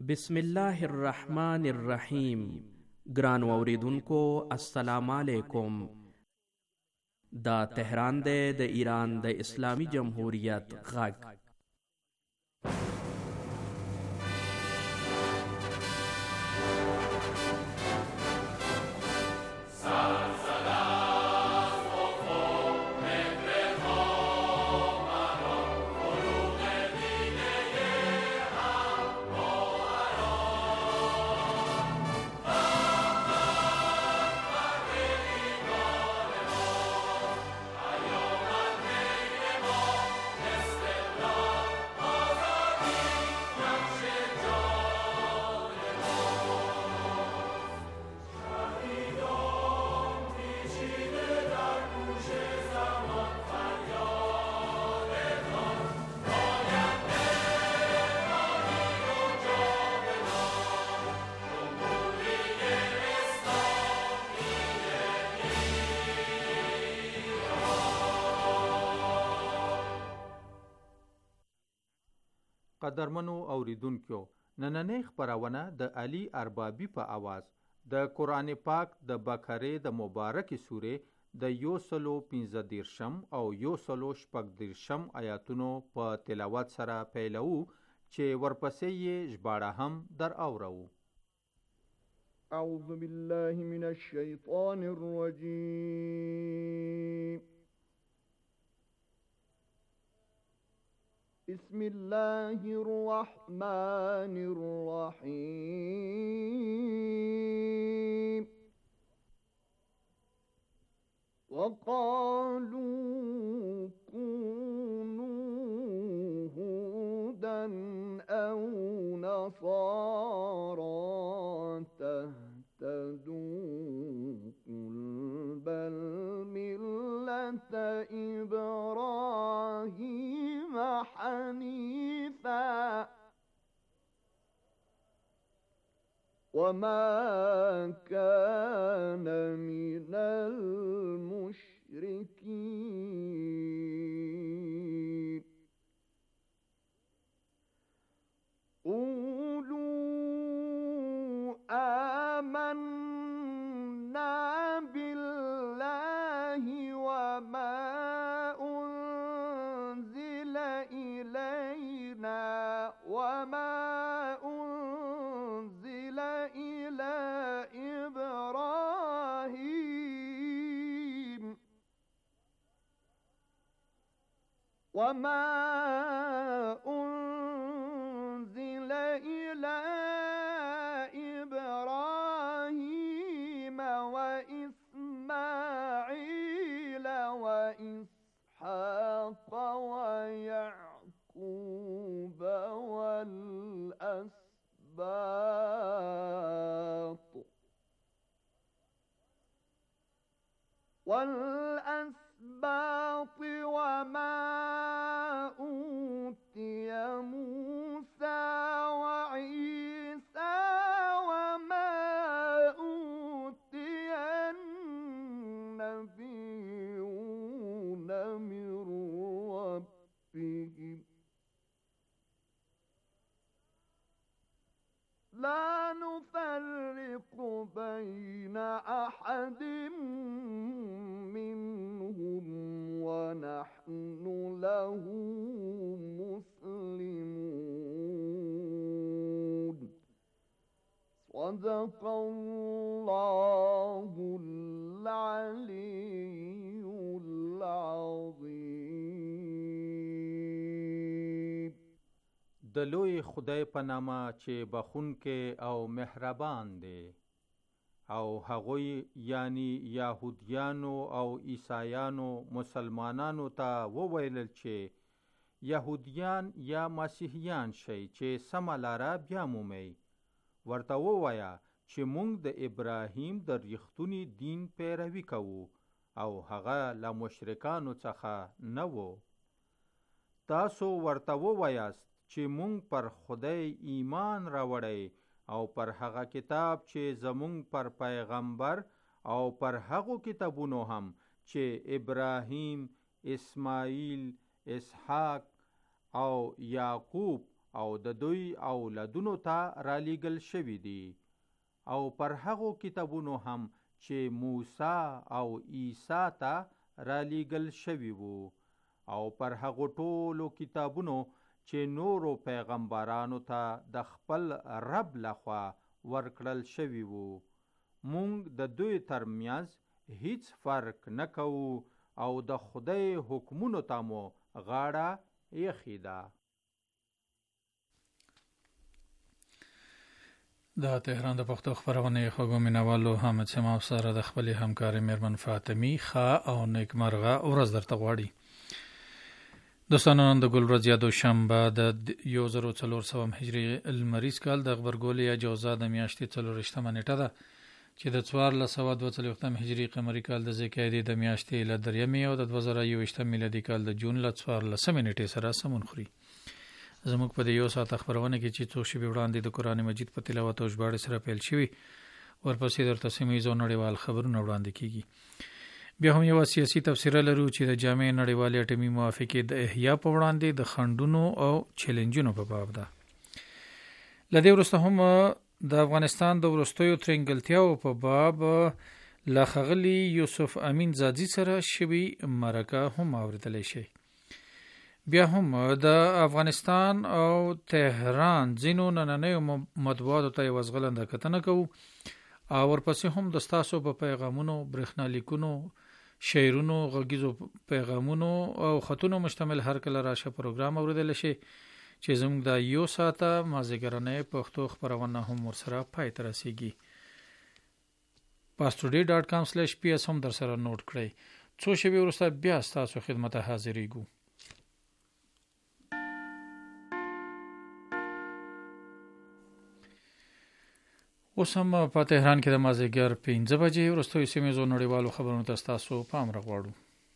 بسم الله الرحمن الرحیم. ګران اوریدونکو السلام علیکم. دا تهران دی د ایران د اسلامی جمهوریت غږ. قدرمنو اوریدونکو، نننۍ خپرونه د علي اربابي په आवाज د قرآن پاک د بقره د مبارکې سورې د 115 او 116 آیاتونو په تلاوت سره پیلو، چې ورپسې یې ژباړه هم در اورو. اعوذ بالله من الشیطان الرجیم. بسم الله الرحمن الرحيم. وقالوا كونوا هودا أو نصارى تهتدوا قل بل ملة إبراهيم حنيفا وما كان من المشركين. قولوا آمنا بالله وما أنزل إلينا وما أنزل إلى إبراهيم وإسماعيل وإسحاق ويعقوب والأسباط وما أوتي موسى وعيسى وما أوتي النبيون من ربهم لا نفرق بين أحد منهم ونحن له مسلمون. صدق الله العلي العظيم. د لوی خدای په نامه چې بخونکې او مهربان دی. او هغوی یعنی یهودیانو او عیسایانو مسلمانانو ته وویلل چې یهودیان یا مسیحیان شئ چې سمه لاره بیا مومئ. ورته ووایه چې موږ د ابراهیم د ریښتوني دین پیروي کوو او هغه له مشرکانو څخه نه و. تاسو ورته ووایاست چې مونږ پر خدای ایمان راوړی او پر هغه کتاب چې زمونږ پر پیغمبر او پر هغو کتابونو هم چې ابراهیم، اسماعیل، اسحاق او یعقوب او د دوی اولادونو ته رالیږل شوي دي او پر هغو کتابونو هم چې موسی او عیسی ته رالیږل شوي وو او پر هغو ټولو کتابونو چې نورو پیغمبرانو ته د خپل رب لخوا ورکړل شوي وو. مونږ د دوی ترمنځ هیڅ فرق نه کوو او د خدای حکمونو ته مو غاړه ایښې ده. د تهران د پښتو خپرونې خوږو مینوالو حامد سماو سره د خپلې همکارې میرمن فاطمي ښه او نیکمرغه ورځ درته غواړي. دوستانو، نن د ګل ورځ یا دوشنبه د 1400 هجري لمریز کال د غبرګولي یا جوزا د میاشتې 4 نیټه ده چې د 1442 هجري قمري کال د ذکرې د میاشتې له 3 او د 2021 میلادي کال د جون له 14 نیټې سره سمون خوري. زموږ په دې یو ساعت خبرونه کې چې څو شپې وړاندې د قرآن مجید په تلاوت او ژباړې سره پیل شوي، ورپسې درته سیمهیز او نړیوال خبرونه وړاندې کیږي. بیا هم یو سیاسي تفسیره لرو چې د جامع نړیوالې اټومي موافقې د احیا په وړاندې د خنډونو او چیلنجونو په باب ده. له دې وروسته هم د افغانستان د وروستیو ترنګلتیاو په باب له ښاغلي یوسف امین زادي سره شوي مرکه هم اورېدلی شي. بیا هم د افغانستان او تهران ځینو نننیو مطبوعاتو ته یوه ځغلنده کتنه کوو او ورپسې هم د ستاسو په پیغامونو، برېښنالیکونو، شعرونو، غږیزو پیغامونو او خطونو مشتمل هر کله راشه پروګرام اورېدلی شي چې زموږ د یو ساعته مازدیګرنۍ پښتو خپرونه هم ورسره پای ته رسیږي. pastoday.com/ps هم در سره نوٹ کړئ. څو شېبې وروسته بیا ستاسو خدمت ته حاضرېږو. اوس هم په تهران کې د مازدیګر 5 بجې وروستیو سیمهیزو نړیوالو خبرونو ته ستاسو پام راغواړو.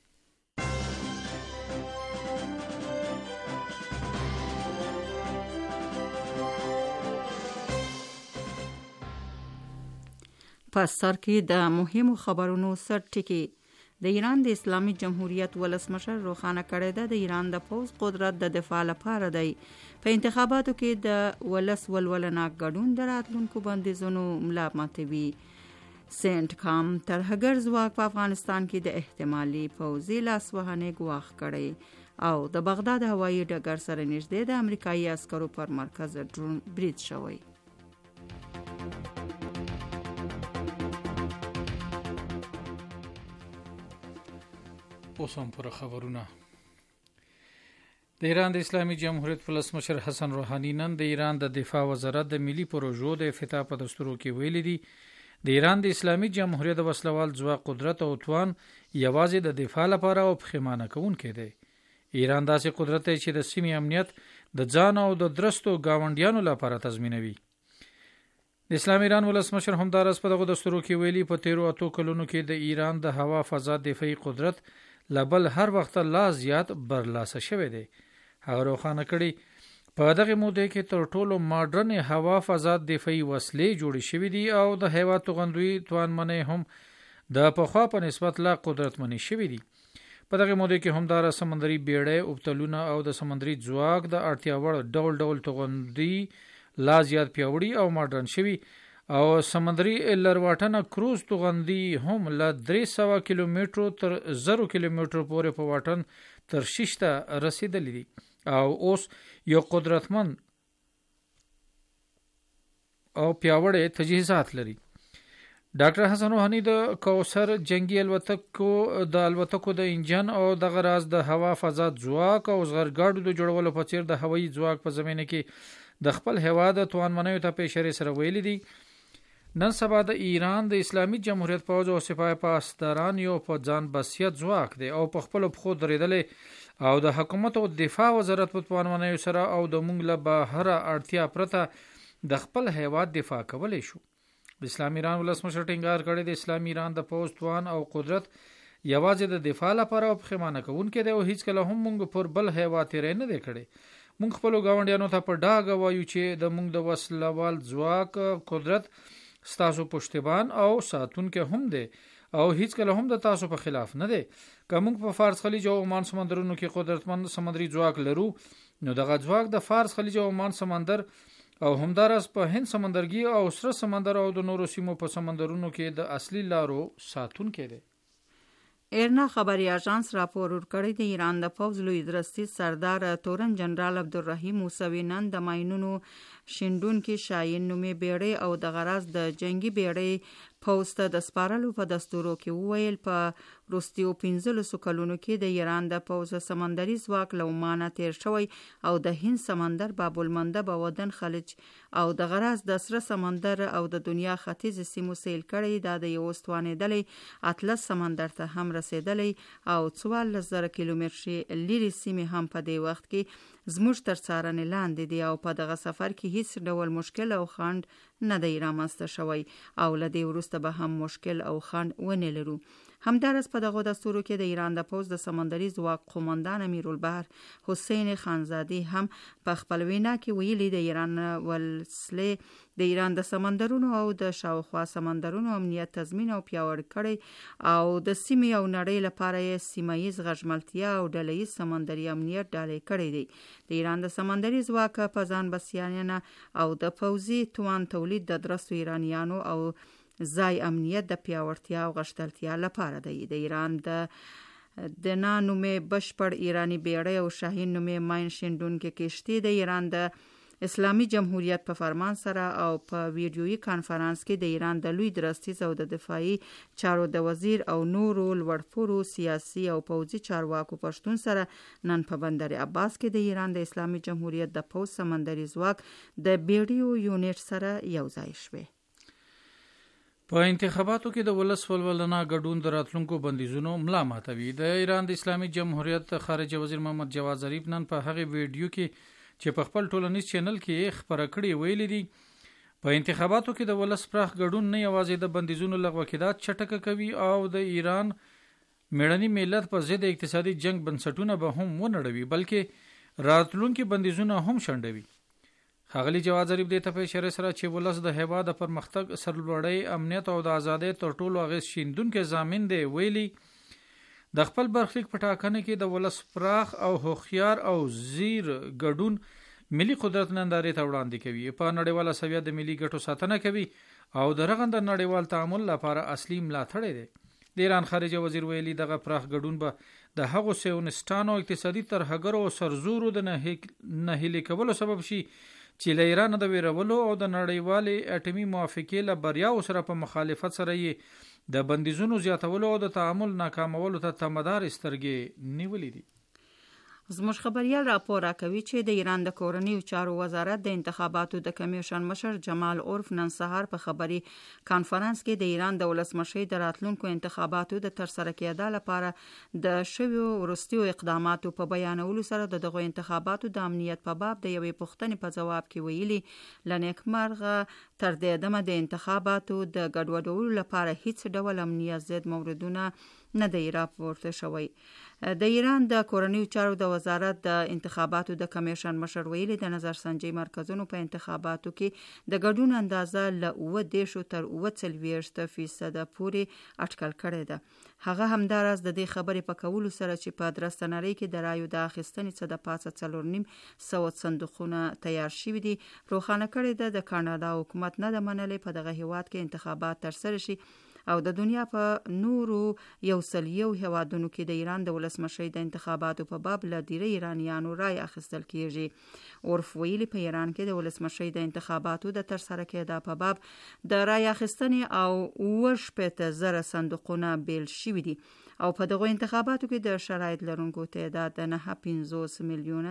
په سر کې د مهمو خبرونو سر ټکی. د ایران د اسلامي جمهوریت ولسمشر روښانه کړی ده د ایران د پوځ قدرت د دفاع لپاره دی. په انتخاباتو کې د ولس ولولناک ګډون د راتلونکو بندیزونو ملا ماتوي. سینټ کام ترهګر ځواک په افغانستان کې د احتمالي پوځي لاسوهنې ګواښ کړی او د بغداد هوایي ډګر سره نږدې د امریکایي عسکرو پر مرکز ډرون برید شوی. اوس هم پوره خبرونه. د ایران د اسلامي جمهوریت ولسمشر حسن روحاني نن د ایران د دفاع وزارت د ملي پروژو د افتتاح په دستورو کې ویلي دي د ایران د اسلامي جمهوریت د وسلوال ځواک قدرت او توان یوازې د دفاع لپاره او پښیمانه کوونکی دی. ایران داسې قدرت دی چې د سیمې امنیت د ځان او د درستو گاونډیانو لپاره تضمینوي. د اسلام ایران ولسمشر همدارس په دغه دستورو کې ویلي په 13 کلونو کې د ایران د هوا فضا دفاعي قدرت لبل هر وخت لا زیات برلاسه شوی دی. هغه روښانه کړي په دغه موده کې تر ټولو ماډرن هوا فضا دفاعي وسلې جوړې شوې دي او د هیواد توغندوی توانمنۍ هم د پخوا په نسبت لا قدرتمنې شوې دي. په دغه موده کې همدار سمندري بیړۍ، اوبتلونه او د سمندري ځواک د اړتیا وړ ډول ډول توغندي لا زیات پیاوړي او ماډرن شوي او سمندري لرواټنه کروز توغندي هم له 300 کیلومترو تر 0 کیلومترو پورې په واټن تر 6 ته رسیدلی دي او اوس یو قدرتمن او پیاوړی تجهیزات لري. ډاکټر حسن روحاني د کوثر جنگي الوتکو د انجن او د غراز د هوا فضا ځواک او زغرګاډو د جوړولو په څیر د هوایي ځواک په زمینه کې د خپل هیواد توانمنۍ ته په اشاره سره ویلي دي. نن سبا د ایران د اسلامي جمهوریت پوځ او سپاه پاسداران یو په ځان بسیت ځواک دی او په خپل پخو درېدلې او د حکومت او دفاع وزارت په توانمنۍ سره او د مونږ له بهر اړتیا پرته د خپل هیواد دفاع کولی شو. د اسلامي ایران ولسمشر ټینګار کړی د اسلامي ایران د پوځ توان او قدرت یوازې د دفاع لپاره او پښیمانه کوونکی دی او هیڅ کله هم مونږ پر بل هیواد تیری نه دی کړی. مونږ خپل گاونډیانو ته په ډاګه وایو چې د مونږ د وسلوال ځواک قدرت ستاسو پشتبان او ساتونکي هم دی او هیڅ کله هم د تاسو په خلاف نه دی. که موږ په فارس خلیج او عمان سمندرونو کې قدرتمن سمندري ځواک لرو نو دغه ځواک د فارس خلیج او عمان سمندر او همدارس په هند سمندرګي او سره سمندر او د نورو سیمو په سمندرونو کې د اصلي لارو ساتونکی دی. ایرنا خبري اژانس راپور ورکړی د ایران د پوځ لوی درستي سردار تورن جنرال عبدالرحیم موسوي نن د ماینونو شیندونکي شاهین نومي بیړۍ او د غرض د جنگي بیړۍ پوځ ته د سپارلو په دستورو کې وویل په وروستیو 15 کلونو کې د ایران د پوځ سمندري ځواک له عمانه تیر شوی او د هند سمندر باب المندب او ودن خلیج او د غرض د سره سمندر او د دنیا ختیځ سیمو سیل کړی دا د یو ستوانېدلې اطلس سمندر ته هم رسیدلی او 14,000 کیلومتره لري سیمې هم په دې وخت کې زموږ تر څارنې لاندې دي او په دغه سفر کې هیڅ ډول مشکل او خنډ نه دی رامنځته شوی او له دې وروسته به هم مشکل او خنډ ونه لرو. همدارس په دغه دستورو کې د ایران د پوځ د سمندري ځواک قومندان امیرالبحر حسین خانزادی هم په خپل وینا کې ویلي د ایران ولسلې د ایران د سمندرونو او د شاوخوا سمندرونو امنیت تضمین او پیاوړی کړي او د سیمې او نړۍ لپاره یې سیمایي غژملتیا او ډله‌ییز سمندري امنیت ډالۍ کړی دی. د ایران د سمندري ځواک په ځان بسیاینه او د پوځي توان تولید د درستو ایرانیانو او ځای امنیت د پیاوړتیا او غښتلتیا لپاره دی. د ایران د نامې بشپړ ایرانی بیړۍ او شاهین نومې ماین شیندونکي کشتۍ د ایران د اسلامي جمهوریت په فرمان سره او په ویډیویي کانفرنس کې د ایران د لوی درستیز او د دفاعي چارو د وزیر او نورو لوړپوړو سیاسي او پوځي چارواکو پښتون سره نن په بندر عباس کې د ایران د اسلامي جمهوریت د پوځ سمندري ځواک د بیډیو یونټ سره یو ځای شوه. په انتخاباتو کې د ولس ولولنا ګډون د راتلونکو بندیزونو ملا ماتوي. د ایران د اسلامي جمهوریت خارجه وزیر محمد جواد ظریف نن په هغه ویډیو کې چې په خپل ټولنیز چینل کې خبره کړې ویلي دي په انتخاباتو کې د ولس پراخ ګډون نه یوازې د بندیزونو لغوه کېدات چټکه کوي او د ایران میړني ملت په ضد اقتصادي جنگ بنسټونه به هم ونړوي بلکې راتلونکي بندیزونه هم شنډوي. ښاغلي جواد ظریف دې ته په اشاره سره چې ولس د هیواد د پرمختګ سرلوړی امنیت او د ازادۍ تر ټولو اغیز شیندونکي ضامن دی ویلي د خپل برخلیک په ټاکنه کې د ولس پراخ او هوښیار او زیر ګډون ملي قدرت نندارې ته وړاندې کوي په نړیواله سویه د ملي ګټو ساتنه کوي او د رغنده نړیوال تعامل لپاره اصلي ملاتړی دی. د ایران خارجه وزیر ویلي دغه پراخ ګډون به د هغو سیونستانو اقتصادي ترهګرو او سرزورو د نهیلي کولو سبب شي چې له ایران د ویرولو او د نړیوالې اټومي موافقې له بریاو سره په مخالفت سره یې د بندیزونو زیاتولو او د تعامل ناکامولو ته تمدار سترګې نیولې دي. زموږ خبريال راپور راکوي چې د ایران د کورنیو چارو وزارت د انتخاباتو د کمیشن مشر جمال عرف نن سهار په خبري کانفرنس کې د ایران د ولسمشۍ د راتلونکو انتخاباتو د ترسره کېدو لپاره د شویو وروستیو اقداماتو په بیانولو سره دغه انتخاباتو د امنیت په باب د یوې پوښتنې په جواب کې ویلي لنیکمرغه تر دې دمه د انتخاباتو د ګډوډولو لپاره هیڅ ډول امنیت ضد موردونه نه دی راپورته شوی. د ایران د کورنیو چارو د وزارت د انتخاباتو د کمیشن مشر ویلي د نظرسنجي مرکزونو په انتخاباتو کې د ګډون اندازه له 9 تر 40% پورې اټکل کړې ده. هغه همدارس د دې خبرې په کولو سره چې په درستنري کې د رایو د اخیستنې څخه د پاسه 4.5 صندوقونه تیار شوي دي روښانه کړې ده د کاناډا حکومت نه د منلې په دغه هیواد کې انتخابات ترسره شي او د دنیا په نورو 101 هیوادونو کې د ایران د ولسمشۍ د انتخاباتو په باب له ډیری ایرانیانو رای اخیستل کیږي. عرف ویلي په ایران کې د ولسمشۍ د انتخاباتو د ترسره کېدو په باب د رای اخیستنې او 80,000 صندوقونه بیل شوي دي او په دغه انتخاباتو کې د شرایط لرونکو تعداد د 9.50 میلیونه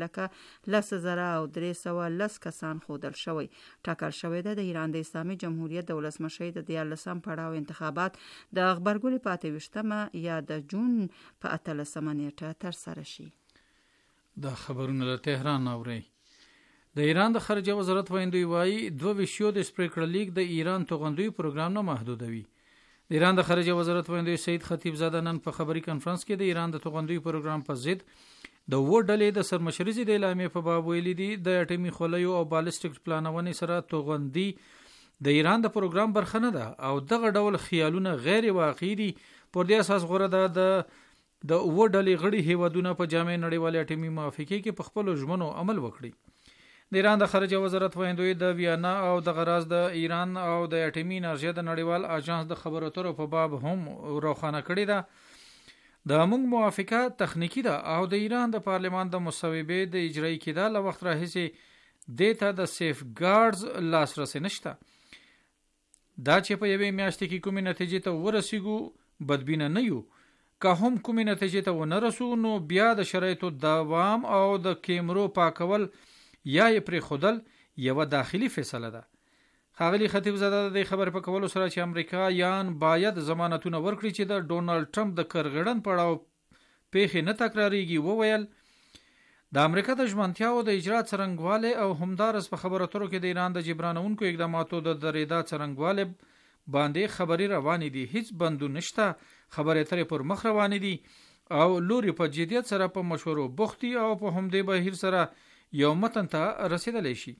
3,10,310 کسان ښودل شوی. ټاکل شوی ده د ایران د اسلامي جمهوریت د ولسمشۍ د 14 پړاو انتخابات د خبرګولي په 28 یا د جون په 18 نیټه ترسره شي. د خبرونو له تهران اوري. د ایران د خارجه وزارت وایندوی وایي 22 د سپریکړه لیگ د ایران توغندوی پروګرام نه محدودوي. د ایران د خارجه وزارت وایندوی سید خطیب زاده نن په خبري کانفرنس کې د ایران د توغندوی پروګرام په ضد د ډلې د سرمشري د اعلامیې په باب ویلي دي د اټومي خلیو او بالستیک پلانونې سره توغندي د ایران د پروګرام برخه نه ده او دغه ډول خیالونه غیر واقعي دي. پر دې اساس غوړه ده د د اوه ډلې غړي هیوادونه په جامع نړیوال اټومي موافقه کې په خپل ژمنو عمل وکړي. د ایران د خارجه وزارت وایندوی د ویانا او د غراز د ایران او د اټومي انرژي د نړیوال اژانس د خبرو اترو په باب هم روښانه کړی ده. د موږ موافقه تخنیکی ده او د ایران د پارلمان د مصوبې د اجرایی کېدا له وخت راهیسې دیتا د سیف ګارډز لاسرسي نشته. دا چې په یوې میاشتې کې کومې نتیجې ته ورسیږو بدبینه نه یو. که هم کومې نتیجې ته ونه رسو نو بیا د شرایطو دوام او د کیمرو پاکول یا یې پرې خودل یو داخلي فیصله ده. ښاغلي خطیب زاده د خبر په کولو سره چې امریکایان باید ضمانتونه ورکړي چې د ډونالد ټرمپ د کرغړن پړاو پیښې نه تکراریږي، وویل د امریکا د ژمنتیا او د اجرا څرنګواله او همدارس په خبرو اترو کې د ایران د جبرانونکو اقداماتو د درېدا څرنګواله باندې خبري روانې دي. هیڅ بندون نشته، خبرې ترې پر مخ روانې دي او لوري په جديت سره په مشورو بوختي او په همدې بهیر سره یو متن ته رسیدلی شي.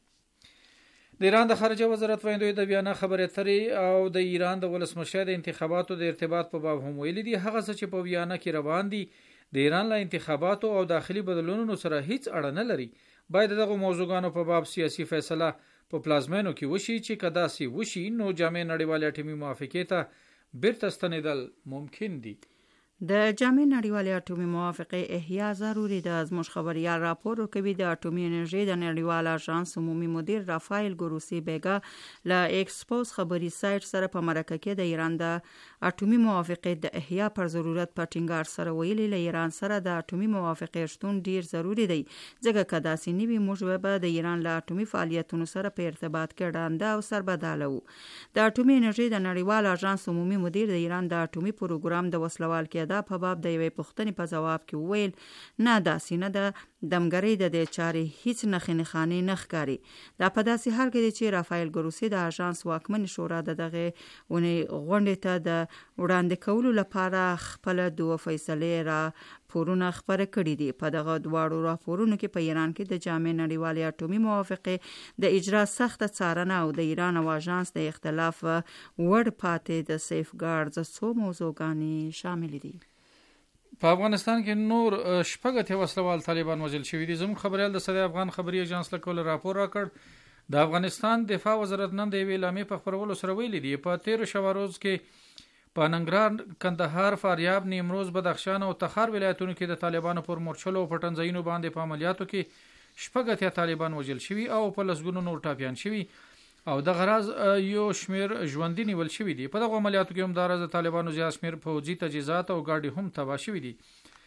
د ایران د خارجه وزارت وایندوی د بیان خبرې ترې او د ایران د ولسمشر د انتخاباتو د ارتباط په باب هم ویلي دي. هغه څه چې په ویانا کې روان دي د ایران له انتخاباتو او داخلي بدلونونو سره هیڅ اړه نه لري. باید دغه موضوعګانو په باب سیاسي فیصله په پلازمینو کې وشي چې کدا سي وشي نو جامع نړیوال اټومي موافقه ته بیرته ستنیدل ممکن دي. د جامع نړیوال اټومي موافقه احیا ضروري ده. زموږ خبريال راپور کوي د اټومي انرژي د نړیوال اژانس عمومي مدیر رافایل ګروسی بیگا له ایکسپوز خبري سایت سره په مرکه کې د ایران د اټومي موافقه د احیا پر ضرورت په ټینګار سره ویلي له ایران سره د اټومي موافقه شتون ډیر ضروری دی ځکه کدا سي نیوي موږ به د ایران له اټومي فعالیتونو سره په ارتباط کې ډانده او سربداله وو. د اټومي انرژي د نړیوال اژانس عمومي مدیر د ایران د اټومي پروګرام د وسلوال کې دا په باب د یوې پوښتنې په جواب کې وویل نه داسې نه ده دمګرۍ د دې چارې هیڅ نښې نه ښکاري. دا په داسې حال کې دی چې رافایل ګروسی د اژانس واکمن شورا د دغه ونې غونډې ته د وړاندې کولو لپاره خپل دوه فیصلې را پورونه خبره کړې دي. په دغه دواړو راپورونو کې په ایران کې د جامع نړیوال اټومي موافقه د اجرا سخت څارنه او د ایران او اژانس د اختلاف وړ پاتې د سیف ګارډز څو موضوعګانې شامل دي. په افغانستان کې نور شپږ وسلوال طالبان وژل شوي دي. زموږ خبريال د صدې افغان خبري اژانس له کوله راپور راکړ د افغانستان دفاع وزارت نن د اعلامیې په خبرولو سره ویلي دي په 13 شوه روز کې په ننګرهار، کندهار، فاریاب، نیمروز، بدخشان او تخار ولایتونو کې د طالبانو پر مورچلو او پټنځایونو باندې په عملیاتو کې شپږ طالبان وژل شوي او په لسګونو نور ټاپیان شوي او د غراز یو شمیر ژوندۍ نیول شوي دي. په دغه عملیاتو کې هم د طالبانو زیات شمیر فوجي تجهیزات او ګاډي هم تباه شوي دي.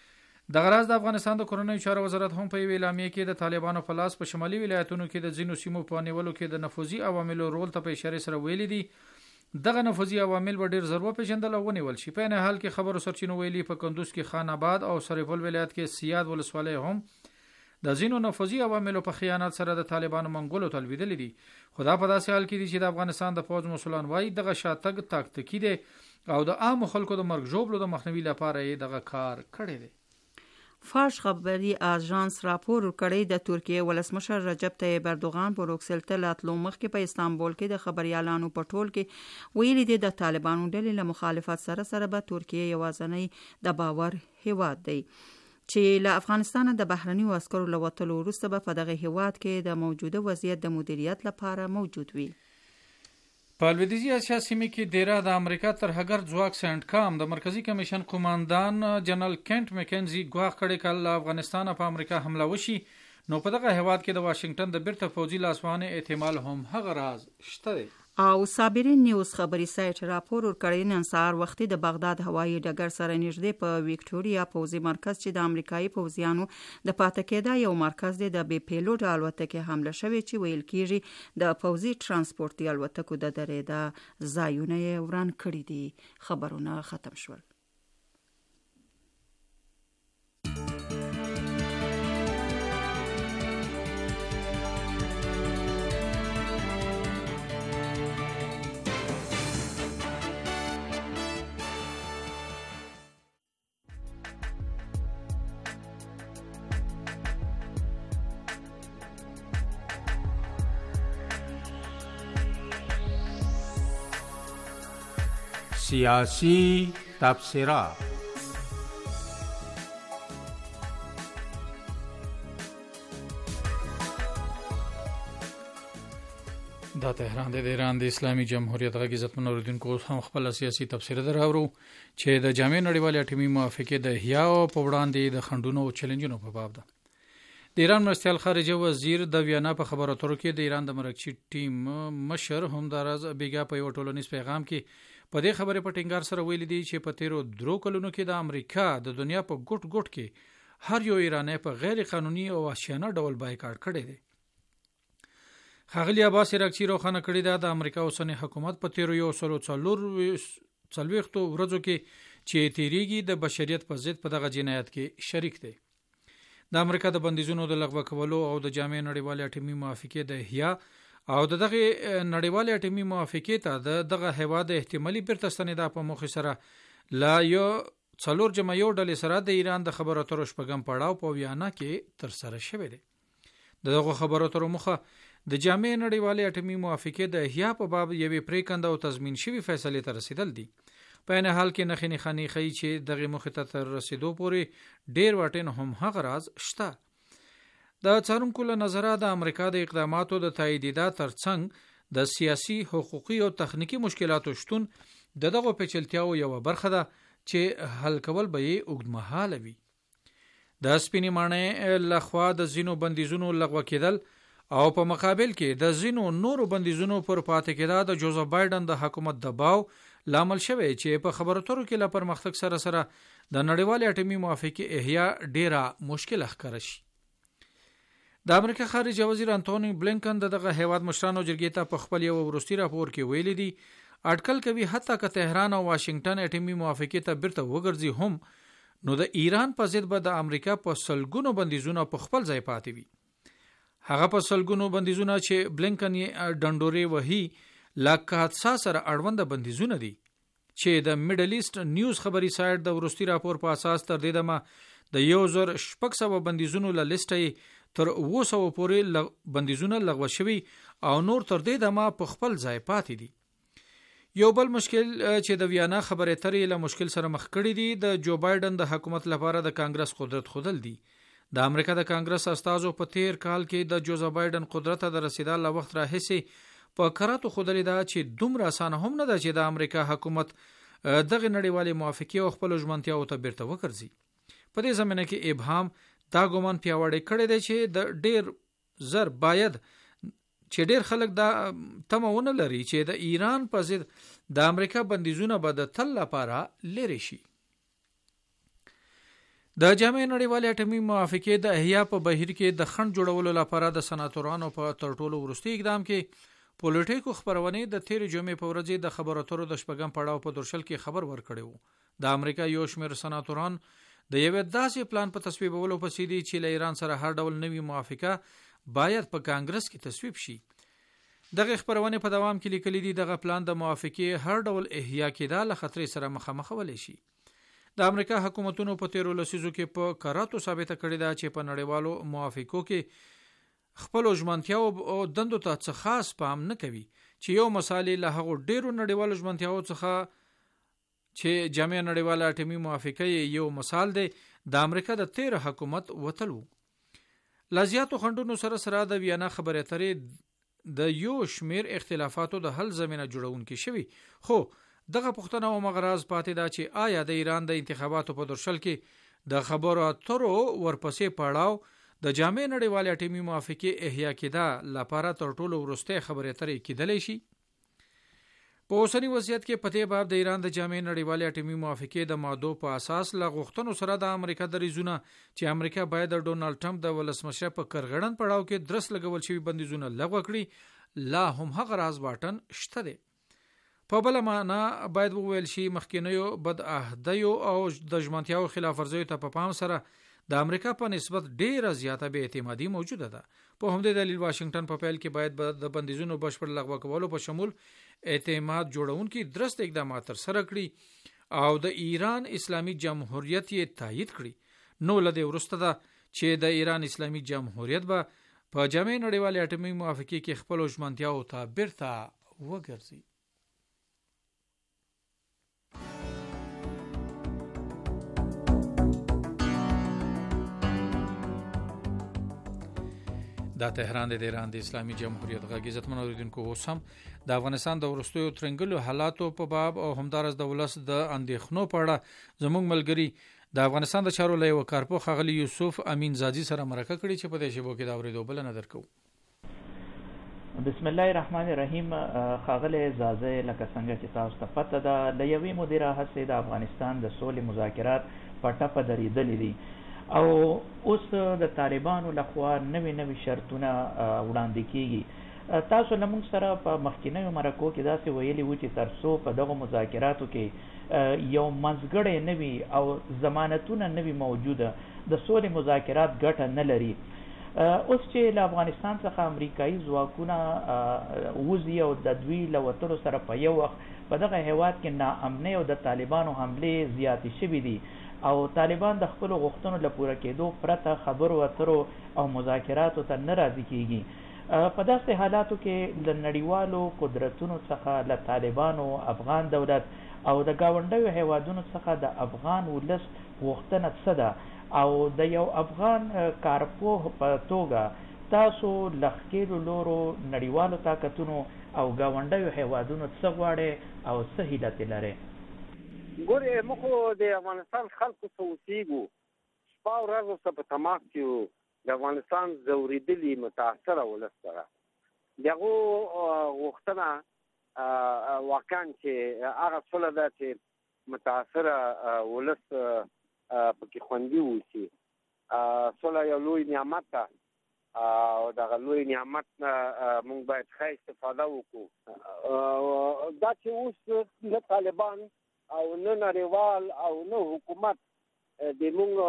د غراز د افغانستان د کورنیو چارو وزارت هم په اعلامیه کې د طالبانو په لاس په شمالي ولایتونو کې د ځینو سیمو په نیولو کې د نفوذي عواملو رول ته په اشاره سره ویلي دي دغه نفوذي عوامل به ډیر ضرور پیژندل او ونیول شي. په نه حال کې خبرو سرچینو ویلي په کندوز کې خان آباد او سرپل ولایت کې سیاد ولسوالۍ هم د ځینو نفوذي عواملو په خیانت سره د طالبانو منګولو تلویدل دي. خدا په داسې حال کې دي چې د افغانستان د فوج مسولان وایي دغه شاتګ تاکتیکي دی او د عام خلکو د مرګ ژوبلو د مخنیوي لپاره یې دغه کار کړی دی. فارس خبري اژانس راپور کړی د ترکیه ولسمشر رجب طیب اردوغان په روکسل ته لاتلو مخکې په استانبول کې د خبريالانو په ټول کې ویلي دي د طالبانو ډلې له مخالفت سره به ترکیه یوازنۍ د باور هیواد دی چې له افغانستان د بهرني عسکرو له وتلو وروسته به په دغه هیواد کې د موجوده وضعیت د مدیریت لپاره موجود وي. په لویدیځي اسیا سیمه کې دیره د امریکا ترهګر ځواک سنټ کام د مرکزی کمیشن قوماندان جنرال کینټ مکنزي ګواښ کړی کله افغانستان په امریکا حمله وشي نو په دغه هیواد کې د واشنگټن د بیرته فوجي لاسوهنې احتمال هم هغه راز شته دی. او صابرین نیوز خبري سایت راپور ورکړی نن سهار وختي د بغداد هوایي ډګر سره نږدې په وکټوريا پوځي مرکز چې د امریکایي پوځیانو د پاتې کېدا یو مرکز دی د بي پیلوټ الوتکې حمله شوې چې ویل کېږي د پوځي ترانسپورتي الوتکو د درېدا ځایونه یې وران کړي دي. خبرونه ختم شول. سیاسی تبصره. دا تهران د ایران د اسلامي جمهوریت غږ عزت منوردونکو هم خپل سیاسي تفسیر دراورو چې د جامع نړیوالې اټومي موافقې د احیا په وړاندې د خنډونو او چیلنجونو په باب ده. د ایران مرستیال خارجه وزیر د ویانا په خبرو اترو کې د ایران د مرکزي ټیم مشر همداراز بیګا په یو ټولنیز پیغام کې په دې خبره په ټینګار سره ویل دي چې په تیرو درو کلونو کې د امریکا د دنیا په ګوټ ګوټ کې هر یو ایرانی په غیر قانوني او وحشیانه ډول بایکاټ کړی دی. ښاغلي عباس راکچی روښانه کړی ده د امریکا اوسنی حکومت په تیرو 140 ورځو کې چې تیریږي د بشریت په ضد په دغه جنایت کې شریک دی. د امریکا د بندیزونو د لغوه کولو او د جامع نړیوالې اټومي موافقې د احیا او دغه نړیوالې اټومي موافقې ته دغه هیواد احتمالي بیرته ستنېدا په موخې سره لا یو څلور جمعیو ډلې سره د ایران د خبرو اترو شپږم پړاو په ویانا کې ترسره شوی دی. دغه خبرو اترو مخه د جامع نړیوالې اټومي موافقې د احیا په باب یوې پریکنده او تضمین شوی فیصلې ته رسیدل دي. په عین حال کې نخښې نښانې ښیي چې دغه موخې ته تر رسیدو پورې ډیر واټن هم هغه راز شته. د څارونکو له نظره د امریکا د اقداماتو د تاییدیدا ترڅنګ د سیاسي، حقوقي او تخنیکی مشکلاتو شتون دغه پیچلتیاو یو برخه ده چې حل کول به یې اوږدمهاله وي. د سپینې ماڼۍ لخوا د ځینو بندیزونو لغوه کېدل او په مقابل کې د ځینو نورو بندیزونو پر پاتې کېدا د جوزف بایدن د حکومت دباو لامل شوی چې په خبرو اترو کې له پرمختګ سره سره د نړیوالې اټومي موافقې احیا ډیره مشکل ښکاره شي. د امریکا خارجه وزیر انټونی بلینکن دغه هیواد مشرانو جرګې ته په خپل یو وروستي راپور کې ویلي دي اټکل کوي حتی که تهران او واشنگټن اټومي موافقې ته بیرته وګرځي هم نو د ایران په ضد به د امریکا په سلګونو بندیزونه په خپل ځای پاتې وي. هغه په سلګونو بندیزونه چې بلینکن یې ډنډورې وهي لکه حادثه سره اړوند بندیزونه دي چې د میډل ایست نیوز خبري سایټ د وروستي راپور په اساس تر دې دمه د 1600 بندیزونو له لیسټه تر 200 پورې بندیزونه لغوه شوي او نور تر دې دمه په خپل ځای پاتې دي. یو بل مشکل چې د ویانا خبرې اترې له مشکل سره مخ کړي دي د جو بایدن د حکومت لپاره د کانګرس قدرت خودل دي. د امریکا د کانګرس استازو په تیر کال کې د جوزف بایدن قدرت ته د رسیدل له وخت راهیسې په کراتو خودلې ده چې دومره اسانه هم نه ده چې د امریکا حکومت دغه نړیوالې موافقې او خپل ژمنتیاو ته بیرته وکړي. په دې زمینه کې ابهام دا ګومان پیاوړی کړی دی چې د ډیر زر باید چې ډیر خلک دا تمونه لري چې د ایران په ضد د امریکا بندیزونه به د تل لپاره لري شي. د جامع نړیوالې اټومي موافقې د احیا په بهیر کې د خنډ جوړولو لپاره د سناتورانو په تر ټولو وروستي اقدام کې پولیټیکو خبرونه د تیر جمعې په ورځ د خبرو اترو د شپږم پړاو په درشل کې خبر ورکړی وو. د امریکا یو شمېر سناتوران د یو داسې پلان په تصویبولو پسې دي چې له ایران سره هر ډول نوې موافقه باید په کانګرس کې تصویب شي. دغه خبرونه په دوام کې لیکلي دي دغه پلان د موافقې هر ډول احیا کېدا له خطرې سره مخامخ ولې شي. د امریکا حکومتونو په تیرو لسیزو کې په کراتو ثابته کړې ده چې په نړیوالو موافقو کې خپل ژمنتیاو او دندو ته څه خاص پام نه کوي چې یو مثال له هغو ډیرو نړیوالو ژمنتیاو څخه چې جامع نړیواله اټومي موافقه یو مثال دی د امریکا د تیر حکومت وتلو. لازیاتو خندونو سره سره د ویانا خبرې اترې د یو شمیر اختلافاتو د حل زمينه جوړونکې شوی، خو دغه پښتنه او مغراز پاتې ده چې آیا د ایران د انتخاباتو په درشل کې د خبرو اترو ورپسې پړاو د جامع نړیوالې اټومي موافقې احیا کېدا لپاره تر ټولو وروستۍ خبرې اترې کېدلی شي. په اوسنی وضعیت کې پته باب د ایران د جامع نړیوالې اټومي موافقې د مادو په اساس له غوښتنو سره د امریکا د ریزونه چې امریکا باید د ډونالد ټرمپ د ولسمشر په کرغړن پړاو کې درس لګول شوی بندیزونه لغوه کړي لا هم هغه راز واټن شته دی. په بل معنا باید وویل شي مخکینیو بدعهدیو او د ژمنتیاو خلاف ورزیو ته په پام سره د امریکا په نسبت ډیره زیاته بې اعتمادي موجوده ده. په همدې دلیل واشنگټن په پیل کې باید د بندیزونو بشپړ لغوه کولو په شمول اعتماد جوړونکي درست اقدامات تر سره کړي او د ایران اسلامي جمهوریت یې تایید کړي. نو لدې ورسته ده چې د ایران اسلامي جمهوریت به په جامع نړیوالې اټومي موافقې کې خپل ژمنتیاو ته بیرته وګرځي. دا تهران د ایران د اسلامي جمهوریت غږ عزتمن اوریدونکو اوس هم د افغانستان د وروستیو ترنګلو حالاتو په باب او همدارس د ولس د اندېښنو په اړه زموږ ملګری د افغانستان د چارو لوی کارپو خغلی یوسف امین زادی سره مرکه کړې چې په دې شبو کې دا اوریدو بل نه درکو. بسم الله الرحمن الرحیم. خغلی زازه لکه څنګه چې تاسو ته پته ده د یوې مدیره هڅې د افغانستان د سولې مذاکرات په ټپه درېدلې دي او اوس د طالبانو لخوا نوي شرطونه وړاندې کیږي. تاسو لمونږ سره په مخکینیو مرکو کې داسې ویلي وو چې ترڅو په دغه مذاکراتو کې یو منځګړی نوي او ضمانتونه نوي موجوده د سولې مذاکرات ګټه نه لري. اوس چې له افغانستان څخه امریکایي ځواکونه وځي او د دوی له وتلو سره په یو وخت په دغه هیواد کې ناامنۍ او د طالبانو حملې زیاتې شوي دي او طالبان د خپلو غوښتنو له پوره کېدو پرته خبرو اترو او مذاکراتو ته نه راضي کیږي. په داسې حالاتو کې د نړیوالو قدرتونو څخه له طالبانو افغان دولت او د ګاونډیو هیوادونو څخه د افغان ولس غوښتنه څه ده او د یو افغان کارپوه په توګه تاسو لښکېلو لورو نړیوالو طاقتونو او ګاونډیو هیوادونو څه غواړئ او څه هیلې لرئ؟ ګورې موږ خو د افغانستان خلکو څه اوسېږو، شپه ورځ ورسره په تماس کې یو د افغانستان ځورېدلي متاثره ولس سره. د هغو غوښتنه واقعا چې هغه سوله ده چې متاثره ولس پکې خوندي واوسي. سوله یو لوی نعمت ده او دغه لوی نعمت نه موږ باید ښه استفاده وکړو. دا چې اوس نه طالبان او نه نړیوال او نه حکومت د موږ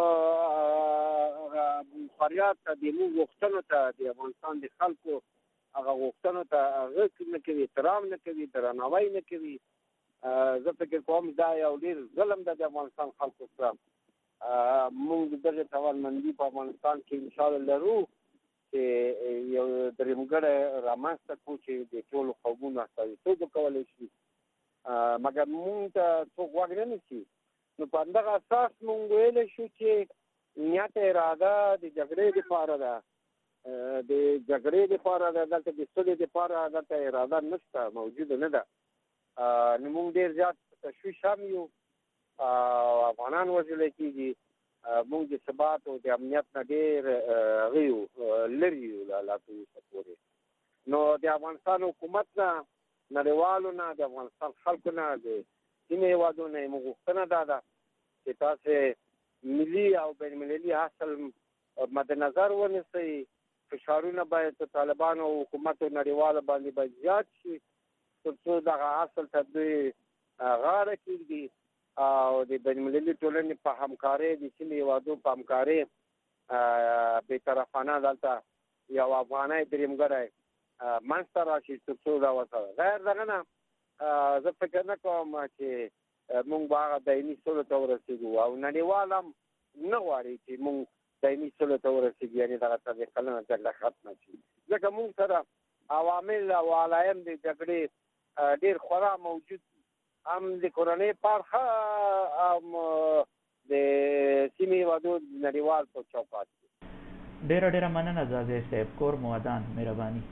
فریاد ته د موږ غوښتنو ته د افغانستان د خلکو هغه غوښتنو ته غږ نه کوي، احترام نه کوي، درناوی نه کوي. زه فکر کوم دا یو ډېر ظلم ده د افغانستان خلکو سره. موږ دغه توانمندي په افغانستان کې انشاءالله لرو چې یو درېمګړی رامنځته کړو چې د ټولو قومونو استازیتوب وکولی شي، مګر موږ ته څوک غوږ نه نیسي. نو په همدغه اساس موږ ویلی شو چې نیت اراده د جګړې دپاره ده، د جګړې دپاره ده، دلته د سولې دپاره دلته اراده نشته، موجوده نه ده. نو موږ ډېر زیات تشویش هم یو، افغانان وژلی کېږي، موږ د ثبات او د امنیت نه ډېر لرې یو لا تر اوسه پورې. نو د افغانستان حکومت نه، نړیوالو نه، د افغانستان خلکو نه، د ځینې هېوادونو نه یې غوښتنه دا ده چې تاسې ملي او بین المللي اصل مد نظر ونیسئ. فشارونه باید په طالبانو او حکومت نړیواله باندې باید زیات شي تر څو دغه اصل ته دوی غاړه کېږدي او د بین المللي ټولنې په همکارۍ، د سیمې هېوادو په همکارۍ بېطرفانه دلته یو افغاني درېمګړی منځته راشي تر څو دا وسه. غیر دغه نه زه فکر نه کوم چې موږ به هغه دایمي سولو ته ورسېږو او نړیوال هم نه غواړي چې موږ دایمي سولو ته ورسېږو، یعنې دغه څلوېښت کلنه جګړه ختمه شي. ځکه موږ سره عوامل او علایم د جګړې ډېر خورا موجود، هم د کورنۍ پارخه هم د سیمې هېوادو نړیوال په چوکاټ کې. ډېره مننه زازی صاحب، کور مو ودان، مهرباني.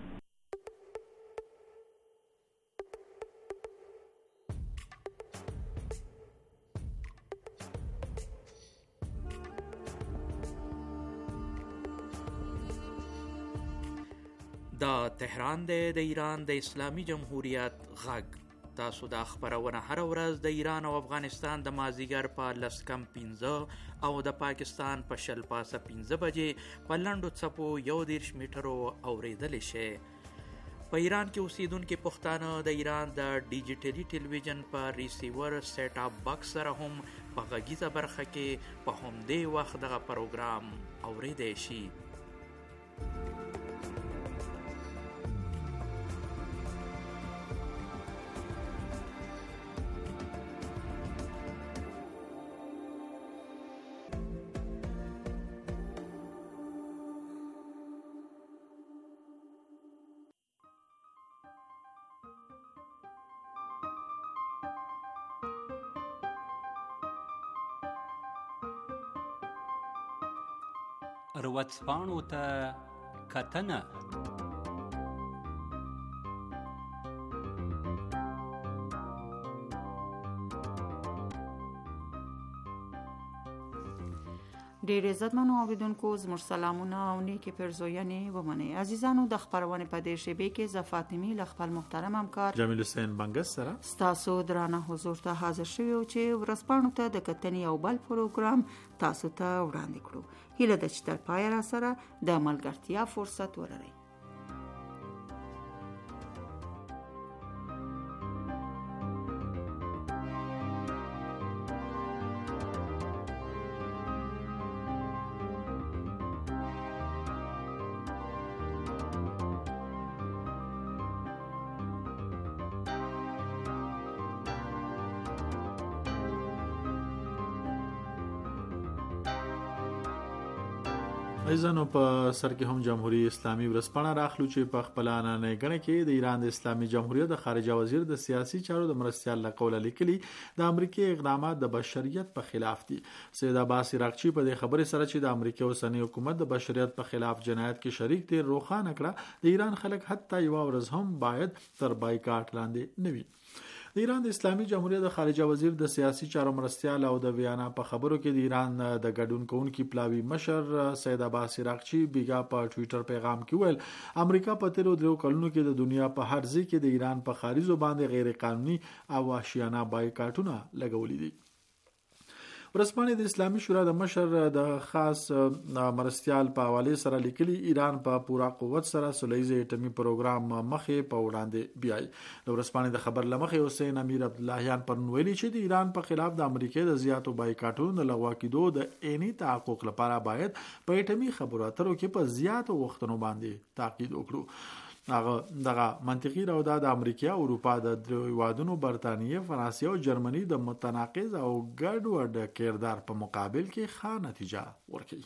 دا تهران دی د ایران د اسلامي جمهوریت غږ. تاسو دا خبرونه هر ورځ د ایران او افغانستان د مازدیګر په 10:15 او د پاکستان په 15:15 بجې په لنډو څپو 1.30 میټرو اوریدلی شئ. په ایران کې اوسیدونکي پښتانه د ایران د ډیجیټلي ټلویزیون په ریسیور سیټ اپ باکس سره هم په غږیزه برخه کې په همدې وخت دغه پروګرام اوریدلی شي. ورځپاڼو ته کتنه. ډیر عزتمنو اوریدونکو زموږ سلامونه او نیکی پرزوینې ومنئ. عزیزانو د خبرونه په دې شیبه کې ز فاطمی ل خپل محترم همکار جمیل حسین بنگس سره تاسو درانه حضور ته حاضر شوی او چې ورسپانو ته د کتنې او بل پروګرام تاسو ته وړاندې کړو. هیله د چتر پای را سره د ملګرتیا فرصت ورلري. ایزانو په سر کې هم جمهوریت اسلامي ورسپانه راخلو چې په خپل انانه غنه کې د ایران د اسلامي جمهوریت د خارجه وزیر د سیاسي چارو د مرستيال لقول لیکلي د امریکای اقدامات د بشریت په خلاف دي. سید عباس عراقچی په دې خبره سره چې د امریکای اوسنی حکومت د بشریت په خلاف جنایت کې شریک دي روخانه کړه د ایران خلک حتی یو ورځ هم باید تر بایکاټ لاندې نه وي. د ایران د اسلامي جمهوریت د خارجه وزیر د سیاسي چارو مرستيال او د ویانا په خبرو کې د ایران د ګډون کوونکي پلاوی مشر سید عباس عراقچی بیګا په ټوئیټر پیغام کې ویل امریکا په تیرو درو کلونو کې د دنیا په هر ځای کې د ایران په خارجو باندې غیر قانوني او وحشیانه بایکاټونه لګولې دي. ورسپانه د اسلامي شورا د مشر د خاص مرستيال په حواله سره لیکلي ایران په پورا قوت سره سولېزي اټمي پروګرام مخه په وړاندې بیاي. د ورسپانه د خبر لمخه حسین امیر عبد اللهیان پر ویلي چې د ایران په خلاف د امریکای د زیاتو بایکاټونو د لغوه کېدو د عیني تحقق لپاره باید په اټمي خبرو اترو کې په زیاتو وختونو باندې تاکید وکړو. دغه منطقي راودا د امریکا او اروپا د درې وادونو برتانیې فرانسې او جرمني د متناقض او ګډوډ کردار په مقابل کې ښه نتیجه ورکړي.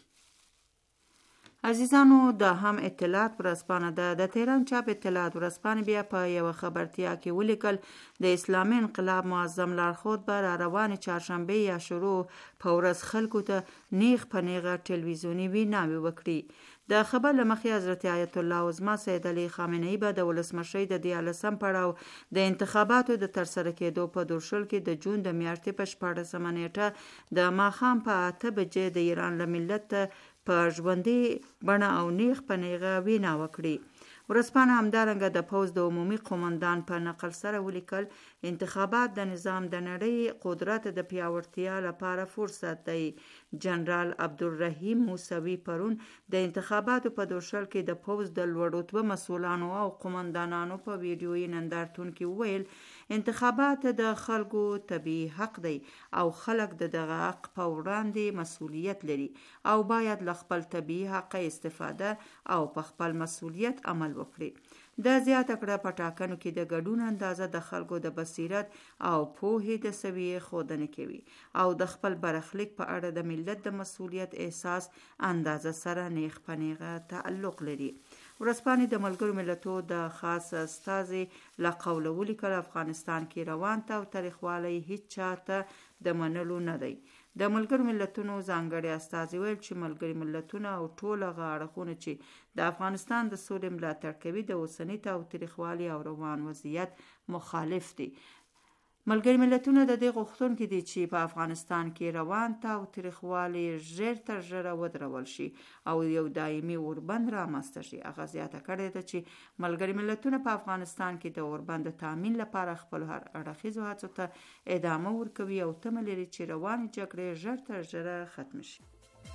عزیزانو د هم اطلاعات ورسپانه د تهران چاپ اطلاعات ورسپانه بیا په یو خبرتیا کې ولیکل د اسلامي انقلاب معظم لارښود بر روان چهارشنبه یا شروع په ورځ خلکو ته نیغ په نیغه ټلویزیونی ویناوي وکړي. د خبر لمخې حضرت آیت الله عظما سید علی خامنه‌ای به د ولسمشری د 14 پړاو د انتخاباتو د ترسره کېدو په درشل کې د جون د میاشتې په 14 نیټه د ماښام په 8 بجې د ایران له ملت په ژوندۍ بڼه او نیغ په نیغه وینا وکړي. ورسپانه همدارنګه د پوز د عمومي قومندان په نقل سره ولیکل انتخابات د نظام د نړۍ قدرت د پیاوړتیا لپاره فرصت دی. جنرال عبدالرحیم موسوي پرون د انتخاباتو په درشل کې د پوز د لوړ مسؤلانو او قومندانانو په ویډیویي نندارتون کې ویل انتخابات د خلکو طبیعي حق دی او خلک دغه حق په وړاندې مسؤلیت لري او باید له خپل طبیعي حق استفاده او په خپل مسؤلیت عمل وکړي. د زیاته کړه په ټاکنو کې د ګډون اندازه د خلکو د بصیرت او پوهې د سویې ښودنه کوي او د خپل برخلیک په اړه د ملت د مسؤلیت احساس اندازه سره نیغ په نیغه تعلق لري. ورسپانې د ملګرو ملتونو د خاص استازي له قوله ولیکل افغانستان کې روان ته او تاریخوالي هیڅ چاته د منلو نه دی. د ملګرو ملتونو ځانګړي استازي ویل چې ملګري ملتونه او ټول غاړخونه چې د افغانستان د سولې ملاتړ کوي د اوسني تاریخوالي او روان وضعیت مخالف دي. ملګري ملتونه د دې غوښتونکي دي چې په افغانستان کې روان تاریخوالي ژر تر ژره ودرول شي او یو دایمي اوربند رامنځته شي. هغه زیاته کړې ده چې ملګري ملتونه په افغانستان کې د اوربند د تامین لپاره خپل هر اړخیزو هڅو ته ادامه ورکوي او تمه لري چې روانې جګړې ژر تر ژره ختم شي.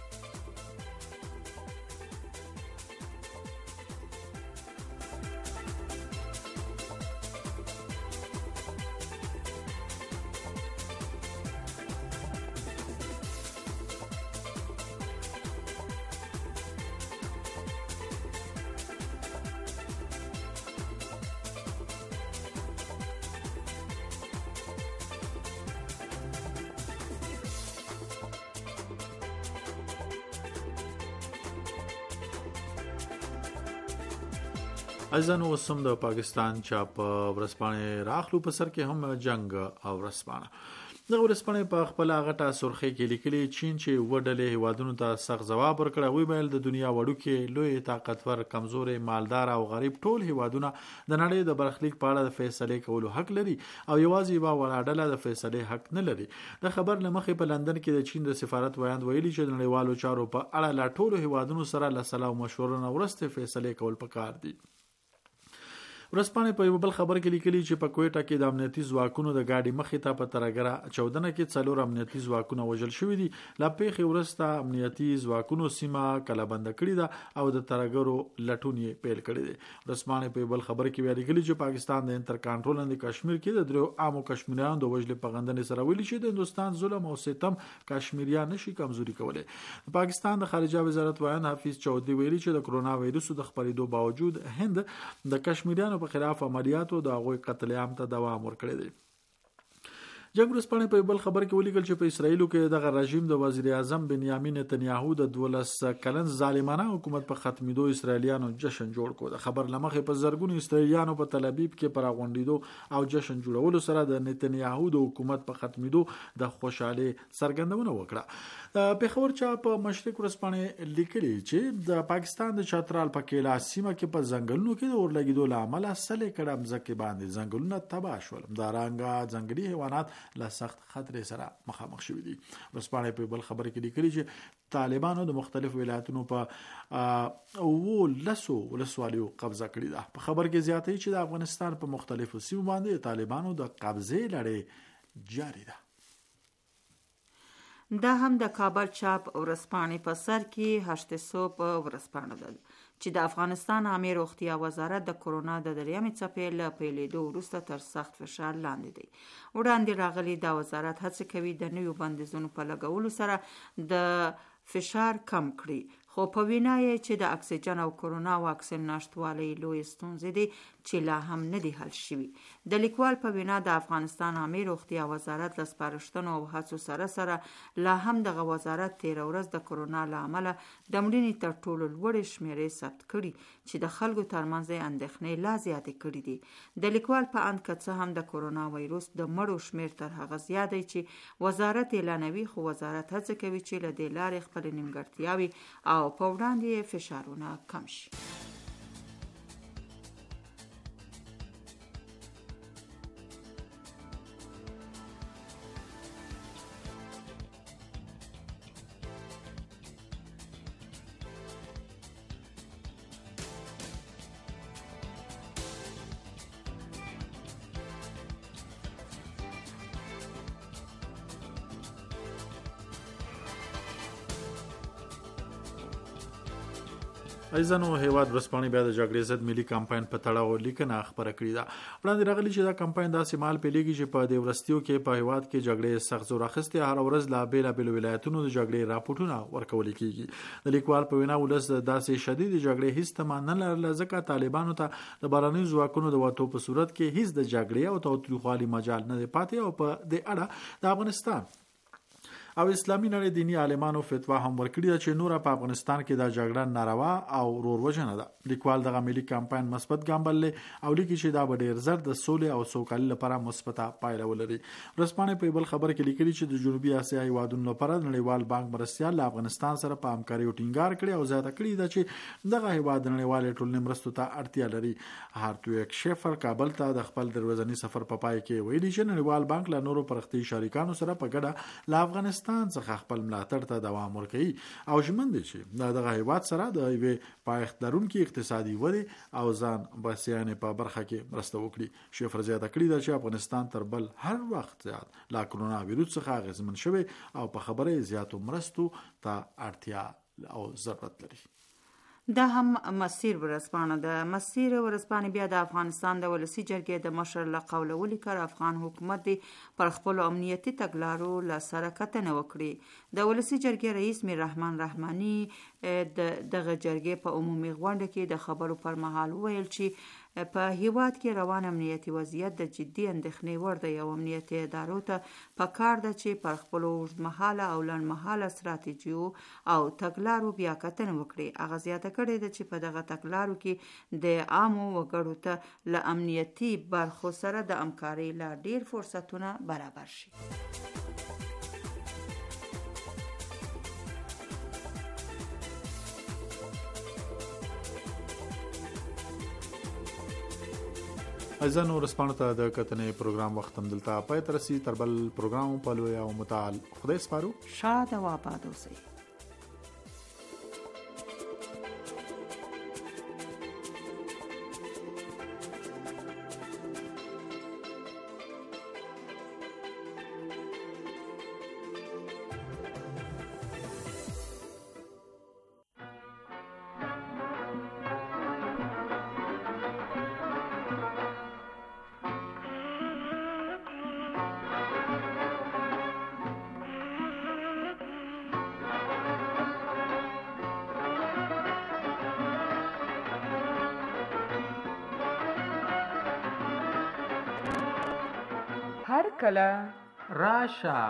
ازن وسم د پاکستان چاپ ورسپانه راخلو په سر کې هم جنگ او ورسپانه د ورسپنې په خپل غټه سرخی کې لیکلي چین چې وډلې هیوادونو ته سخت جواب ورکړ. وی ویل د دنیا وړوکې لوی طاقتور کمزورې مالدار او غریب ټول هیوادونه د نړۍ د برخلیک په اړه د فیصله کولو حق لري او یوازې یو وړاډله د فیصله حق نه لري. د خبر لمخې په لندن کې د چین د سفارت ویاند ویلي چې د نړیوالو چارو په اړه لا ټولو هیوادونو سره له سلا او مشورو نه وروسته فیصله کول پکار دي. ورسپانې په یو بل خبر کې لیکلي چې په کوټه کې د امنیتي ځواکونو د گاډي مخې ته په ترګره 14 کې 4 امنیتي ځواکونه وژل شوي دي. لا پیښې ورسته امنیتي ځواکونو سیمه کلابند کړې ده او د ترګرو لټون یې پیل کړی دی. ورسپانې په یو بل خبر کې ویل کېږي چې پاکستان د انټر کنټرول اند کشمیر کې د درو عامو کشمیریانو د وژل په غندنې سره ویلي چې د هندستان ظلم او ستم کشمیریان نشي کمزوري کولای. پاکستان د خارجه وزارت ویان حفیظ چودھری ویلي چې د کرونا وایرس د خپرېدو باوجود هند د کشمیریانو په خلاف عملیاتو د هغوی قتل عام ته دوام ورکړی دی. جنگ ورسپانې په بل خبر کې ولیکل چې په اسرایل کې دغه رژیم د وزیر اعظم بنیامین نتنیاهو د 12 کلن ظالمانه حکومت په ختمېدو اسرایلیانو جشن جوړ کړ. د خبر لمخې په زرګونو اسرایلیانو په تل ابیب کې پر غونډېدو او جشن جوړولو سره د نتنیاهو د حکومت په ختمېدو د خوشحالي څرګندونه وکړه. پیښور چا په مشرق ورسپانې لیکلي چې د پاکستان د چترال په کیلا سیمه کې په ځنګلونو کې د اورلګیدو لامل سلې کړه مځکه باندې ځنګلونه تباه شول. د رنګا ځنګلي حیوانات له سخت خطر سره مخامخ شوي دي. ورسپانې په بل خبر کې لیکلي چې طالبانو د مختلفو ولایتونو په ولسو ولسوالیو قبضه کړې ده. په خبر کې زیاتې چې د افغانستان په مختلفو سیمو باندې طالبانو د قبضې لړۍ جاری ده. دا هم د کابل چاپ ورسپانې په سر کې 800 ورسپانه ده چې د افغانستان عامه روغتیا وزارت د کرونا د دریمې څپې له پیلېدو وروسته تر سخت فشار لاندې دی. وړاندې راغلي دا وزارت هڅه کوي د نویو بندیزونو په لګولو سره د فشار کم کړي، خو په وینا یې چې د اکسیجن او کرونا واکسین نشتوالی لوی ستونزې دي چې لا هم نه دي حل شوي. د لیکوال په وینا د افغانستان عامه روغتیا وزارت له سپارښتنو او هڅو سره لا هم دغه وزارت 13 ورځ د کرونا له امله د مړینې تر ټولو لوړې شمیرې ثبت کړي چې د خلکو ترمنځ اندېښنې لا زیاتې کړي دي. د لیکوال په اند که څه هم د کرونا وایروس د مړو شمیر تر هغه زیات دی چې وزارت اعلانوي، خو وزارت هڅه کوي چې له دې لارې خپل نیمګړتیاوې او په وړاندې فشارونه کم شي. ایزانو هیواد ورسپانې بیا د جګړې ضد ملي کمپاین په تړاو لیکنه خبره کړې ده. وړاندې راغلي چې دا کمپاین داسې مال پیلېږي چې په دې ورستیو کې په هیواد کې جګړې سخت زور اخیستې هر ورځ لا بیلابېلو ولایتونو د جګړې راپورټونه ورکول کېږي. د لیکوال په وینا ولس داسې شدید جګړې هیڅ تمه نه لرله ځکه طالبانو ته د بهرنیو ځواکونو د وتو په صورت کې هیڅ د جګړې او تاوتریخوالي مجال نه دی پاتې او په دې اړه د افغانستان او اسلامي نړۍ دینی عالمانو فتوا هم ورکړې ده چې نور په افغانستان کې د جګړه ناروا او ورور ده. لیکوال دغه ملي کمپاین مثبت ګام او لیکي چې دا به ډېر زر د سولې او سوکالۍ لپاره مثبته پایله ولري. ورسپانې په بل خبر کې لیکلي چې د جنوبي اسیا هیوادونو لپاره نړیوال بانک مرستیال له افغانستان سره په همکاري او ټینګار کړي او زیاته کړي ده چې دغه هیواد نړیوال ټولنې مرستو ته اړتیا لري. هارتویک شفر کابل ته د خپل دروازنی سفر په پای کې ویلي چې نړیوال بانک له نورو پرختي شریکانو سره په ګډه له افغانستان څخه خپل ملاتړ ته دوام ورکوي او ژمن دي چې دغه هیواد سره د یوې پایښت لرونکي اقتصادي ودې او ځان بسیانې په برخه کې مرسته وکړي. شفر زیاته کړې ده چې افغانستان تر بل هر وخت زیات لا کرونا ویروس څخه اغېزمن شوی او په خبره زیاتو مرستو ته اړتیا او ضرورت لري. دا هم مسیر ورسپانه ده. مسیر ورسپانه بیا د افغانستان د ولسی جرګې د مشر له قوله ولیکل افغان حکومت دی پر خپل امنیتي تګلارو له سره کتنه وکړي. د ولسی جرګې رئیس میر رحمان رحماني دغه جرګې په عمومي غونډه کې د خبرو پر مهال ویل چې په هیواد کې روان امنیتي وضعیت د جدي اندېښنې وړ دی او امنیتي ادارو ته پکار ده چې پر خپل اوږدمهاله او لنډمهاله ستراتیژیو او تګلارو بیا کتنه وکړي. هغه زیاته کړې ده چې په دغه تګلارو کې د عامو وګړو ته له امنیتي برخو سره د همکارۍ لا ډیر فرصتونه برابر شي. ځنو رسپانو ته د کتنې پروګرام وخت هم دلته پای تر رسي تر بل پروګرام په لوی او متعال خدای سپارو شاد او آباد اوسئ. هر کله راشه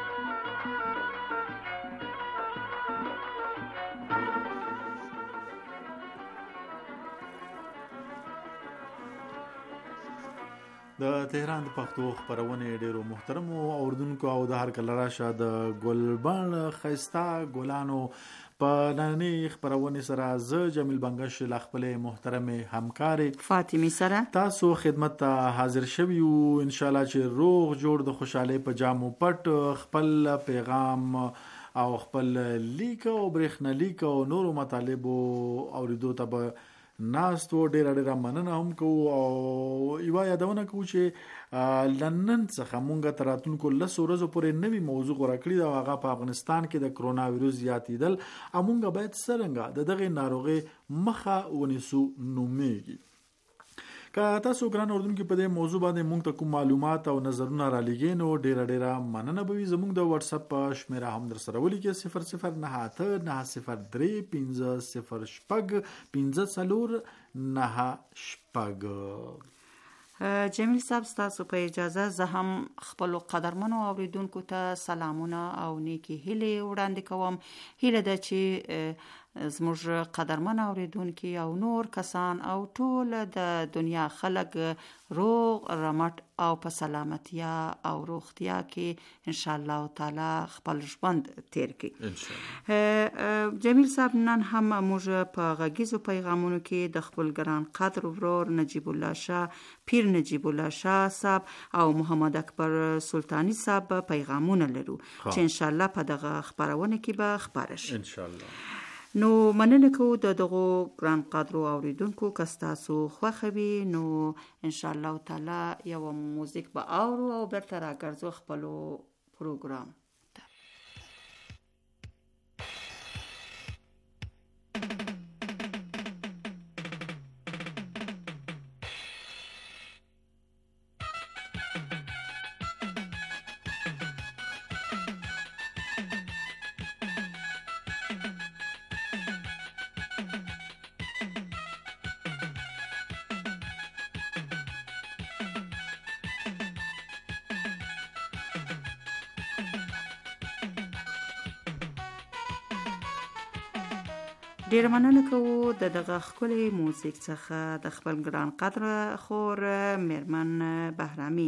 د تهران د پښتو خبرونه ډیرو محترمو اوردونکو او د هر کله راشه د ګلبان خيستا ګلانو په نننۍ خبرونه سره ز جمیل بنگش خپل محترم همکاري فاطمی سره تاسو خدمت ته حاضر شوی او ان شاء الله چې روغ جوړ د خوشاله په جامو پټ خپل پیغام او خپل لیک او برېښنا لیک او نورو مطالب اوریدو ته ناستو ډېر مننه هم کوو او یو یادونه کوو چې لندن څخه مونږ تر راتلونکو 10 ورځې پورې نوې موضوع غوړه کړې ده. هغه په افغانستان کې د کرونا وایروس زیاتیدل امونږ باید څنګه دغه ناروغي مخه ونیسو نومېږي. که تاسو ګران اوردونکو په دې موضوع باندې مونږ ته کوم معلومات او نظرونه را لګین نو ډېر مننه به وي. زموږ د واتس اپ شمیره هم در سره ولیکئ 0098905050 جمیل صاحب تاسو په اجازه زه هم خپل قدرمنو اوریدونکو ته سلامونه او نیکی هیله وړاندې کوم. هیله ده چې زموږ قدرمن اوریدونکو او نور کسان او ټول د دنیا خلک روغ رمټ او په سلامتیا او روغتیا کې ان شاء الله تعالی خپل ژوند تیر کړي ان شاء الله. جمیل صاحب نن هم موږ په غږیزو پیغامونو کې د خپل ګران قدر ورور نجیب الله شاه پیر نجیب الله شاه صاحب او محمد اکبر سلطانی صاحب پیغامونه لرو چې ان شاء الله په دغه خبرونه کې به خبر شي ان شاء الله. نو مننه کوو د دغه ګران قدر اوریدونکو کستاسو خوښوي نو ان شاء الله تعالی یو موزیک به اورو او برته راګرځو خپل پروګرام. ډیر مننه کوو د دغه ښکلي موزیک څخه د خپل ګران قدر خور میرمن بهرامي.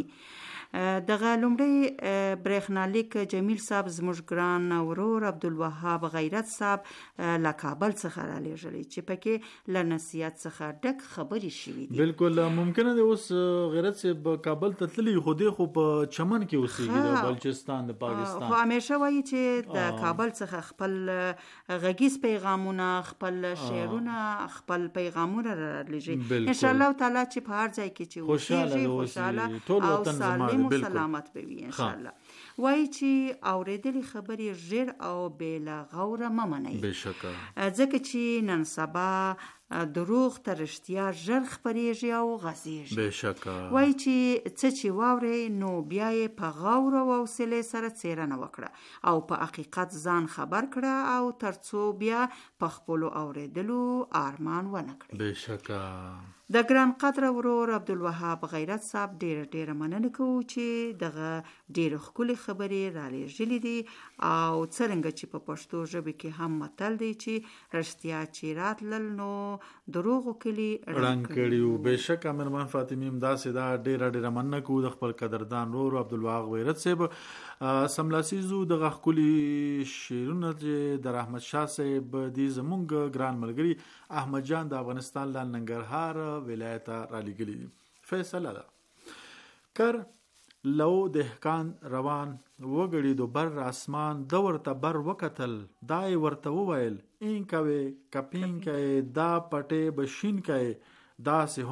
دغه لومړی برېښنالیک جمیل صاحب زموږ ګران ورور عبدالوهاب غیرت صاحب له کابل څخه را لېږلی چې پکې له نصیحت څخه ډک خبرې شوي دي. بالکل ممکنه ده اوس غیرت صاحب کابل ته تللی خو دی خو په چمن کې اوسېږي د بلوچستان د پاکستان خو همیشه وایي چې د کابل څخه خپل غږیز پیغامونه خپل شعرونه خپل پیغامونه را لېږي ان شاء الله تعالی چې په هر ځای کې چې خوشاله او سالم سلامت به وي ان شاء الله. وایي چې اورېدلې خبرې ژر او بې له غوره مه منئ ځکه چې نن سبا دروغ تر رښتیا ژر خپرېږي او غځېږي. بېشکه وایي چې څه چې واورئ نو بیا یې په غور او حوصلې سره څېړنه وکړه او په حقیقت ځان خبر کړه او تر څو بیا په خپلو اورېدلو ارمان ونه کړئ. بېشکه د ګران قدر ورور عبدالوهاب غیرت صاحب ډېره مننه کوو چې دغه ډېرې ښکلې خبرې را لېږلې دي او څرنګه چې په پښتو ژبه کې هم متل دی چې رښتیا چې راتلل نو دروغو کلي ړنګ کړي وو. بېشکه مېرمن فاطمې همداسې دا ډېره مننه کوو د خپل قدردان ورور عبدالوهاب غیرت صاحب سملاسي زو دغه ښکلي شعرونه چې د رحمت شاه صاحب دي زمونږ ګران ملګري احمد جان د افغانستان له ننګرهار ولایت را لېږلي دي. فیصله ده. کر لو دهقان روان وګړي دو بر اسمان د ورته بر وکتل دای ورته وویل این کوي کپین کوي دا پټې بشین کوي داسې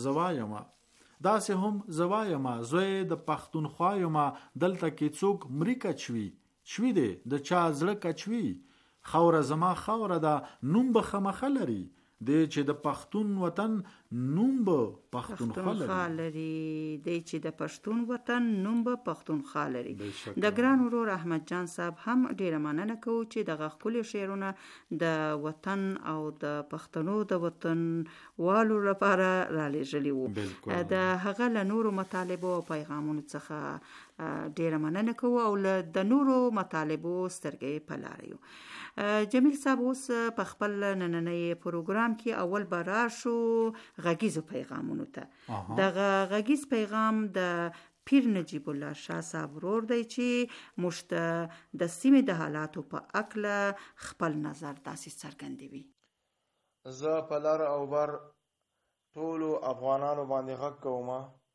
هم زوایما زوی د پښتونخوا یما دلته کې څوک مریکه چوي دی د چا زړه کچوي خوره زما خوره ده نوم به خمخه لري دی چې د پښتون وطن نوم به پښتونخوا لري دی چې د پښتون وطن نوم به پښتونخوا لري. د ګران ورور احمد جان صاحب هم ډیره مننه کوو چې دغه ښکلي شعرونه د وطن او د پښتنو د وطن والو لپاره را لېږلي وو. د هغه له نورو مطالبو او پیغامونو څخه ډیره مننه کوو او د نورو مطالبو سترګې په لاره یو. جمیل صاحب اوس په خپل نننی پروګرام کې اول به راشو غږیزو پیغامونو ته. دغه غږیز پیغام د پیر نجیب الله شاه صاحب ورور دی چې موږ ته د سیمې د حالاتو په اړه خپل نظر داسې څرګندوي. زه په لر او بر ټولو افغانانو باندې غږ کوم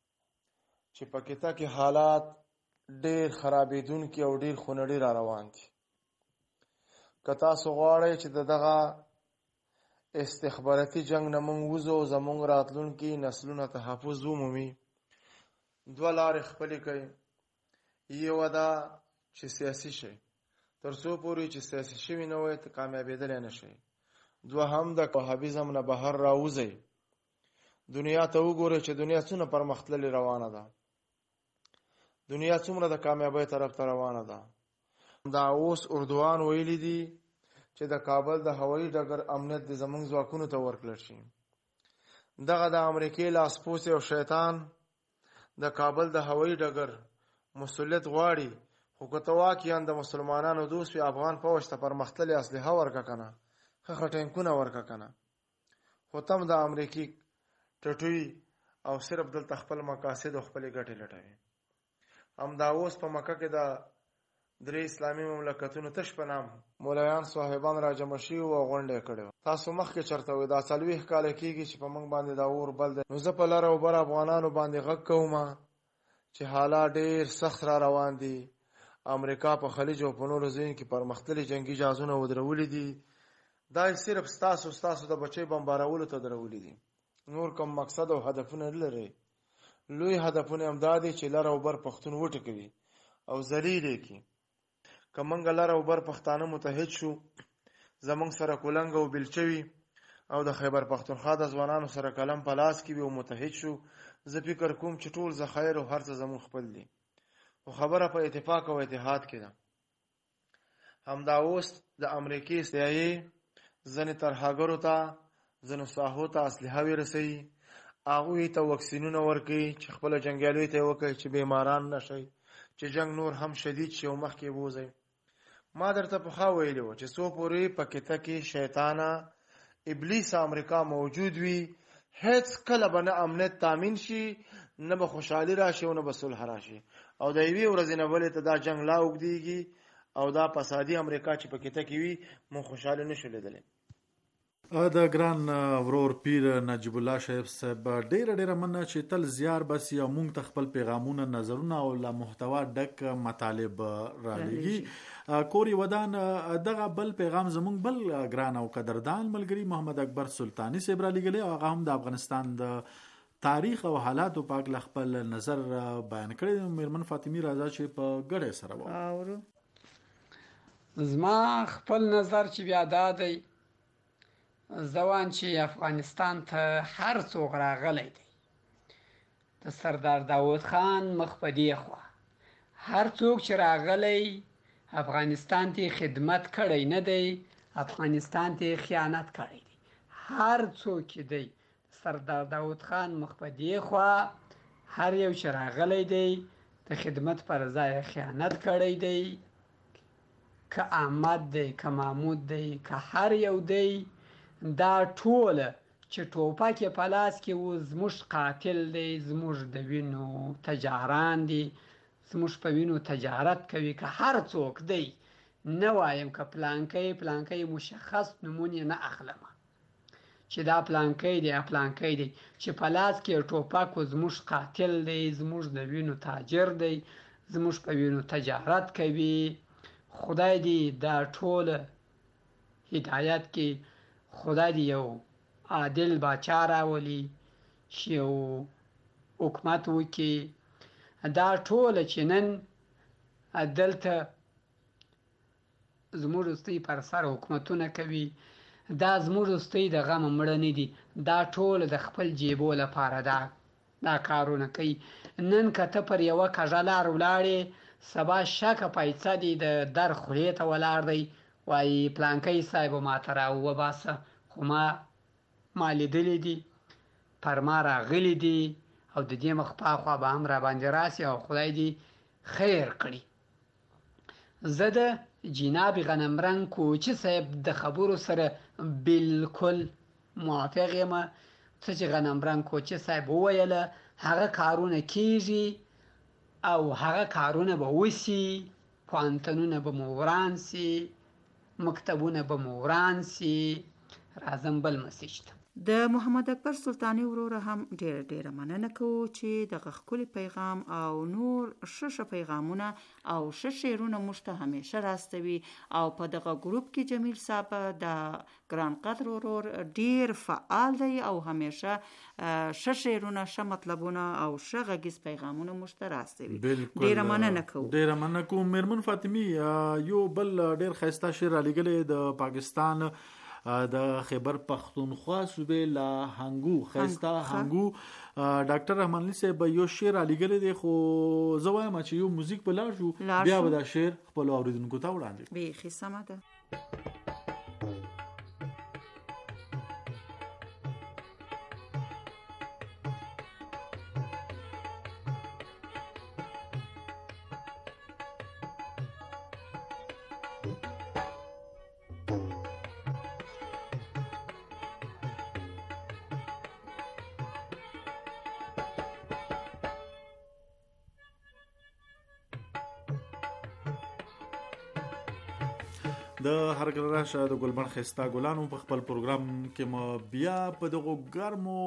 چې په کیته کې حالات ډېر خرابېدونکي او ډېر خونړي را روان دي. که تاسو غواړئ چې دغه استخباراتي جنگ نه موږ وځو او زموږ راتلونکي نسلونه تحفظ ومومي، دوه لارې خپلې کوي. یوه دا چې سیاسي شئ، تر څو پورې چې سیاسي شوي نه وئ کامیابېدلی نه شئ. دوهم د وهابیزم نه بهر راوځئ، دنیا ته وګورئ چې دنیا څومره پرمختللې روانه ده، دنیا څومره د کامیابۍ طرف ته روانه ده. دا اوس اردوان ویلی دي چې د کابل د هوایي ډګر امنیت د زموږ ځواکونو ته ورکړل شي. دغه د امریکې لاسپوڅ او شیطان د کابل د هوایي ډګر مسؤلیت غواړي، خو که ته واقعا د مسلمانانو دوست وي افغان فوج ته پرمختللې اسلحه ورکړه کنه، ښه ټینکونه ورکړه کنه، خو تم د امریکې ټټوي او صرف دلته خپل مقاصد او خپلې ګټې لټوي. همدا اوس په مکه کې د 3 اسلامي مملکتونو تش په نام مولایان صاحبان را جمع شوي او غونډې کړې. تاسو مخکې چرته وئ دا 40 کاله کېږي چې په موږ باندې دا اور بل دی. نو زه په لر او بر افغانانو باندې غږ کوم چې حالات ډېر سخت را روان دي. امریکا په خلیج او په نورو ځایونو کې پرمختللي جنګي جهازونه ودرولي دي. دا صرف ستاسو د بچي بمبارولو ته درولي دي، نور کوم مقصد او هدفونه نه لري. لوی هدفونه هم دا دي چې لر او بر پښتون وټکوي او ذلیل یې کړي. که موږ لر او بر پښتانه متحد شو، زموږ سره کولنګ او بیلچوي او د خیبر پښتونخوا د ځوانانو سره قلم په لاس کې وي او متحد شو، زه فکر کوم چې ټول ذخایر او هر څه زموږ خپل دي. خو خبره په اتفاق او اتحاد کې ده. همدا اوس د امریکې CIA ځینې ترهګرو ته ځینو ساحو ته اسلحه ورسوي، هغوی ته وکسینونه ورکوي چې خپله جنګیالیو ته یې وکړي چې بیماران نه شئ، چې جنګ نور هم شدید شي او مخکې بوځئ. ما درته پخوا ویلي وو چې څو پورې په کیته کې شیطانه ابلیس امریکا موجود وي، هیڅ کله به نه امنیت تامین شي، نه به خوشحالي راشي او نه به صلح راشي. او د یوې ورځې نه بلې ته دا جنګ لا اوږدېږي او دا فسادي امریکا چې په کیته کې وي مونږ خوشحالي نه شو لیدلی. د ګران ورور پیر نجیب الله شیخ صاحب ډیره مننه چې تل زیار بس یا مونږ ته خپل پیغامونه نظرونه او له محتوا ډک مطالب را لېږي. کوري ودان دغه بل پیغام زمونږ بل ګران او قدردان ملګری محمد اکبر سلطانی صاحب را لېږلی او هغه هم د افغانستان د تاریخ او حالاتو په اړه خپل نظر بیان کړی. میرمن فاطمی راځه چې په ګډه سره وو. زما خپل نظر چې بیا دا دی، ځوان چې افغانستان ته هر څوک راغلی دی، د سردار داود خان مخ په دې خوا هر څوک چې راغلی افغانستان ته خدمت کړی نه دی، افغانستان ته خیانت کړی دی. هر څوک چې دی سردار داود خان مخ په دې خوا هر یو چې راغلی دی د خدمت پر ځای خیانت کړی دی. که احمد دی، که محمود دی، که هر یو دی، دا ټول چې ټوپک په لاس کې و زموږ قاتل دی، زموږ د وینو تجاران دي، زموږ په وینو تجارت کوي. که هر څوک دی، نه وایم که پلانکی مشخص نمونه نه اخلم، چې دا پلانکی دی پلانکی دی، چې په لاس کې ټوپک زموږ قاتل دی، زموږ د وینو تاجر دی، زموږ په وینو تجارت کوي. خدای دې دا ټول هدایت کې خدای دې یو عادل باچا راولي چې یو حکومت وکړي. دا ټول چې نن دلته زموږ وروستۍ پر سر حکومتونه کوي، دا زموږ وروستۍ د غم مړه نه دي، دا ټول د خپل جیبو لپاره دا کارونه کوي. نن که ته پر یوه کږه لار ولاړې، سبا شکه پایڅه دې د در خولې ته ولاړ دی، وایي پلانکی صاحب ما ته راوباسه، خو ما لیدلی دي، پر ما راغلی دي، او د دې مخ پاخوا به هم راباندې راسي، او خدای دې خیر کړي. زه د جناب غنمرنګ کوچي صاحب د خبرو سره بالکل موافق یم. څه چې غنمرنګ کوچي صاحب وویله هغه کارونه کیږي او هغه کارونه به وسي. پوهنتونونه به مو وران سي، مکتبونه به مو وران سي. راځم بل مسیج ته. د محمد اکبر سلطاني وروره هم ډیره مننه کوو چې دغه ښکلي پیغام او نور ښه پیغامونه او ښه شعرونه موږ ته همیشه راستوي. او په دغه ګروپ کې جمیل صاحب د ګران قدر ورور ډیر فعال دی او همیشه ښه شعرونه، ښه مطلبونه او ښه غږیز پیغامونه موږ ته راستوي. ډیره مننه کوو. میرمن فاطمی یو بل ډیر ښایسته شعر رالیږلی د پاکستان د خیبر پختونخوا صوبې لا هنګو خسته هنګو ډاکټر رحمان علي صاحب یو شعر علیګل دی، خو زه وایم چې یو موزیک په لاړ شو بیا به دا شعر خپل اوریدونکو ته وړاندې به خې سمه ده. د هر کله راشه د ګلبن خستا ګلانو په خپل پروګرام کې ما بیا په دغه ګرمو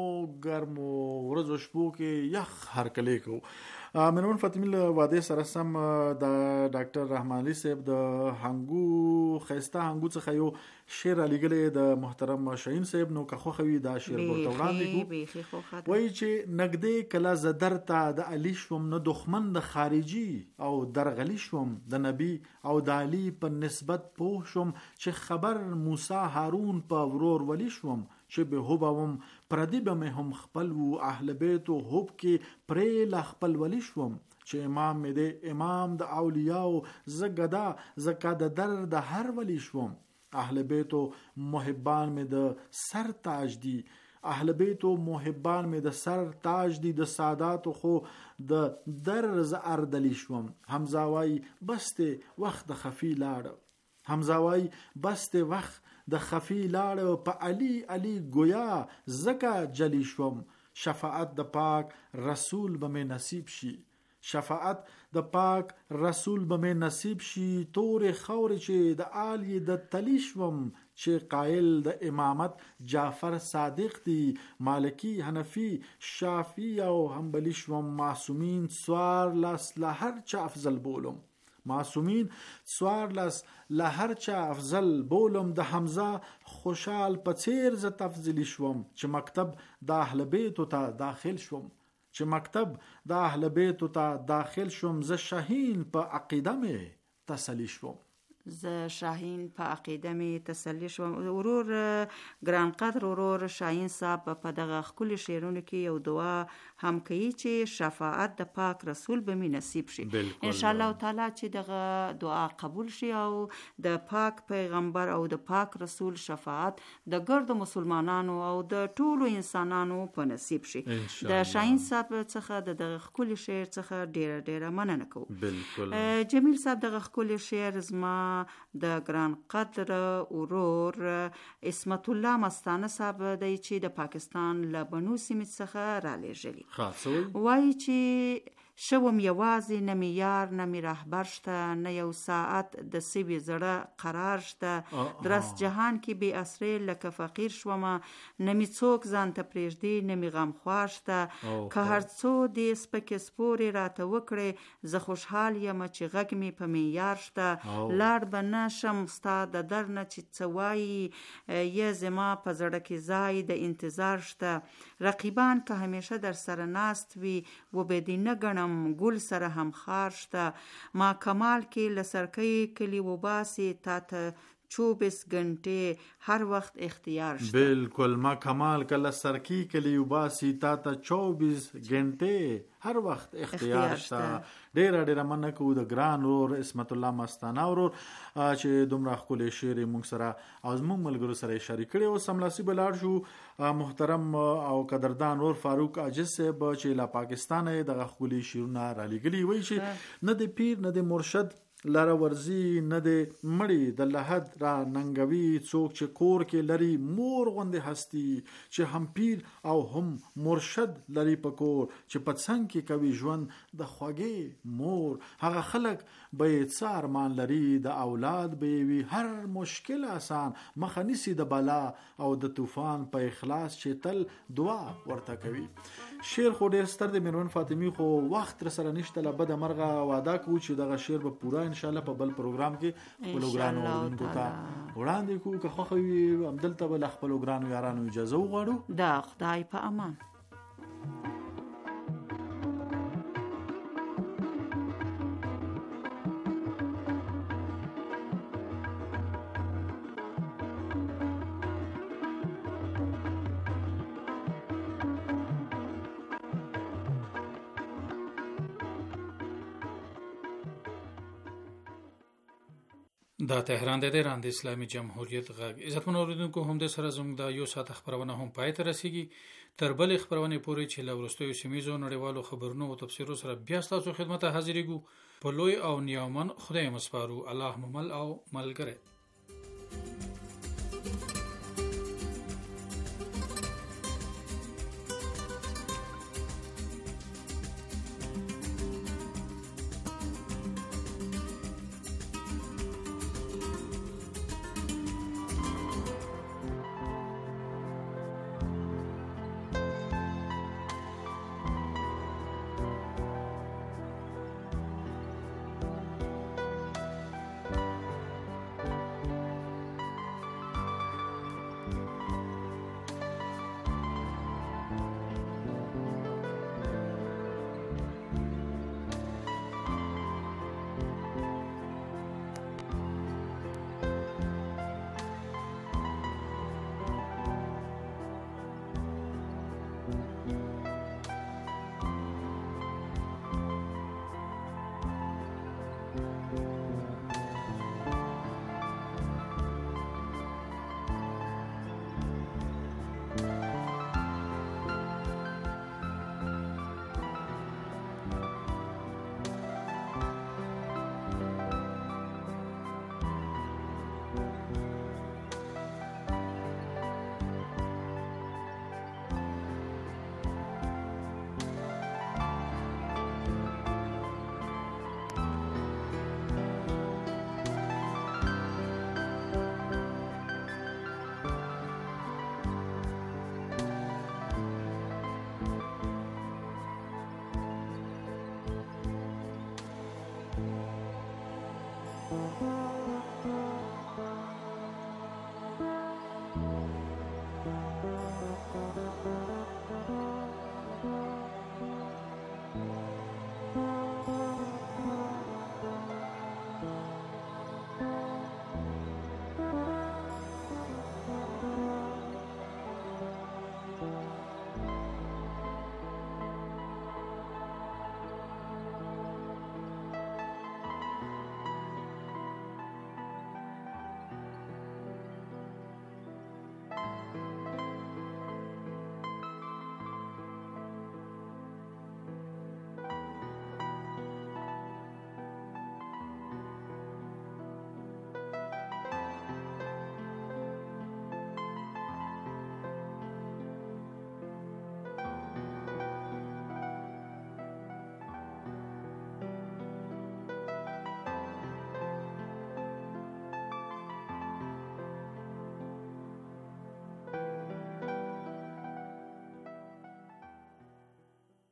ورځو شپو کې یخ هر کله کو. منون فاطمی له واده سره سم د ډاکټر رحمان علي صاحب د هنګو خستا هنګو څخه یو شعر علیګلې د محترم شاهین صاحب نو که خوخوي دا شعر ورته وړاندې کو. وایي چې نګدې کلا زدر ته د علي شوم نو دښمن د خارجي او درغلی شوم د نبی او د علي په نسبت پوه شوم چې خبر موسی هارون په ورور ولی شوم چې به هوبم پردی به مې هم خپل وو اهل بیت او هوب کې پرې لا خپل ولی شوم چې امام مې دې امام د اولیاء زګدا زکا د در د هر ولی شوم اهل بیت او محبان مې د سر تاج دی اهل بیت او محبان مې د سر تاج دی د سادات خو د در ز اردلی شوم حمزاوی بسته وخت خفی لاړ حمزاوی بسته وخت د خفی لاړ په علی گویا زکا جلی شوم شفاعت د پاک رسول به مې نصیب شي شفاعت د پاک رسول به مې نصیب شي تور خور چې د عالی د تلی شوم چې قائل د امامت جعفر صادق دی مالکی حنفی شافعی او حنبلی شوم معصومین سوار لاس لهر چا افضل بولم معصومین سوار لاس لهر چا افضل بولم د حمزه خوشال پڅیر ز تفضیلی شوم چې مکتب د اهل بیت ته داخل شوم چې مکتب د اهل بیت ته داخل شوم ز شاهین په عقیده مې تسلی شوم ز شاهین په عقیده می تسلی شوم. ورور ګران قدر ورور شاهین صاحب په دغه خپل شعرونو کې یو دعا هم کوي چې شفاعت د پاک رسول به می نصیب شي ان شاء الله تعالی چې دغه دعا قبول شي او د پاک پیغمبر او د پاک رسول شفاعت د ګرد مسلمانانو او د ټولو انسانانو په نصیب شي. د شاهین صاحب څخه دغه خپل شعر څخه ډیره مننه کوم. بالکل جمیل صاحب دغه خپل شعر زما د ګران قدر ورور اسمت الله مستانه صاحب دی چې د پاکستان له بنو سیمې څخه را لېږلي. وایي چې شوم یوازې، نه مې یار نه مې رهبر شته، نه یو ساعت د سوي زړه قرار شته. درس جهان کې بې اسرې لکه فقیر شومه، نه مې څوک ځان ته پرېږدي نه مې غم خوار شته. که هر څو دې سپکې سپورې راته وکړې، زه خوشحال یم چې غږ مې په معیار شته. لاړ به نه شم ستا د در نه چې څه وایي، یې زما په زړه کې ځای د انتظار شته. رقیبان که همیشه در سره ناست وي، و به دې نه ګڼم ګل سره هم خار شته. ما کمال کې لسرکۍ کلی و باسي، تا ته 24 घंटे هر وخت اختیار شته. بالکل، ما کمال کله سرکی کلی وباسي، تا ته 24 घंटे هر وخت اختیار شته. ډیره مننه کوو د ګران ورور اسمت الله مستانه ورور چې دومره ښکلی شعر موږ سره او زموږ ملګرو سره شریک کړی. اوس سملاسي به لاړ شو محترم او قدردان ورور فاروق عاجز صاحب چې له پاکستانه دغه ښکلي شعرونه رالیږلي، وایي چې نه د پیر نه د مرشد لاره ورزي، نه د مړی د لحد را ننګوي. څوک چې کور کې لري مور غوندې هستی، چې هم پیر او هم مرشد لري په کور، چې په څنګ کې کوي ژوند د خوږې مور. هغه خلک به یې څه ارمان لري، د اولاد به یې وي هر مشکل آسان، مخه نیسي د بلا او د طوفان په اخلاص چې تل دعا ورته کوي. شعر خو ډیر ستر دی میرمن فاطمی، خو وخت را سره نشته. له بده مرغه وعده کوو چې دغه شعر به پوره ان شاء الله په بل پروګرام کې خپل ګران اوردونکو ته وړاندې کوو. که خوښه وي همدلته به له خپلو ګرانو یارانو اجازه وغواړو. دا خدای په امان. دا تهران د ایران د اسلامي جمهوریت غږ. عزتمن اوریدونکو، هم د سره زموږ د یو ساعت خبرونه هم پای ته رسیږي. تر بل خبرونه پورې چې له وروستیو سیمېزو نړیوالو خبرونو او تفسیرو سره بیا ستاسو خدمت ته حاضرېږو. په لوی او نیامن خدای مسپارو. الله ممل او ملګری.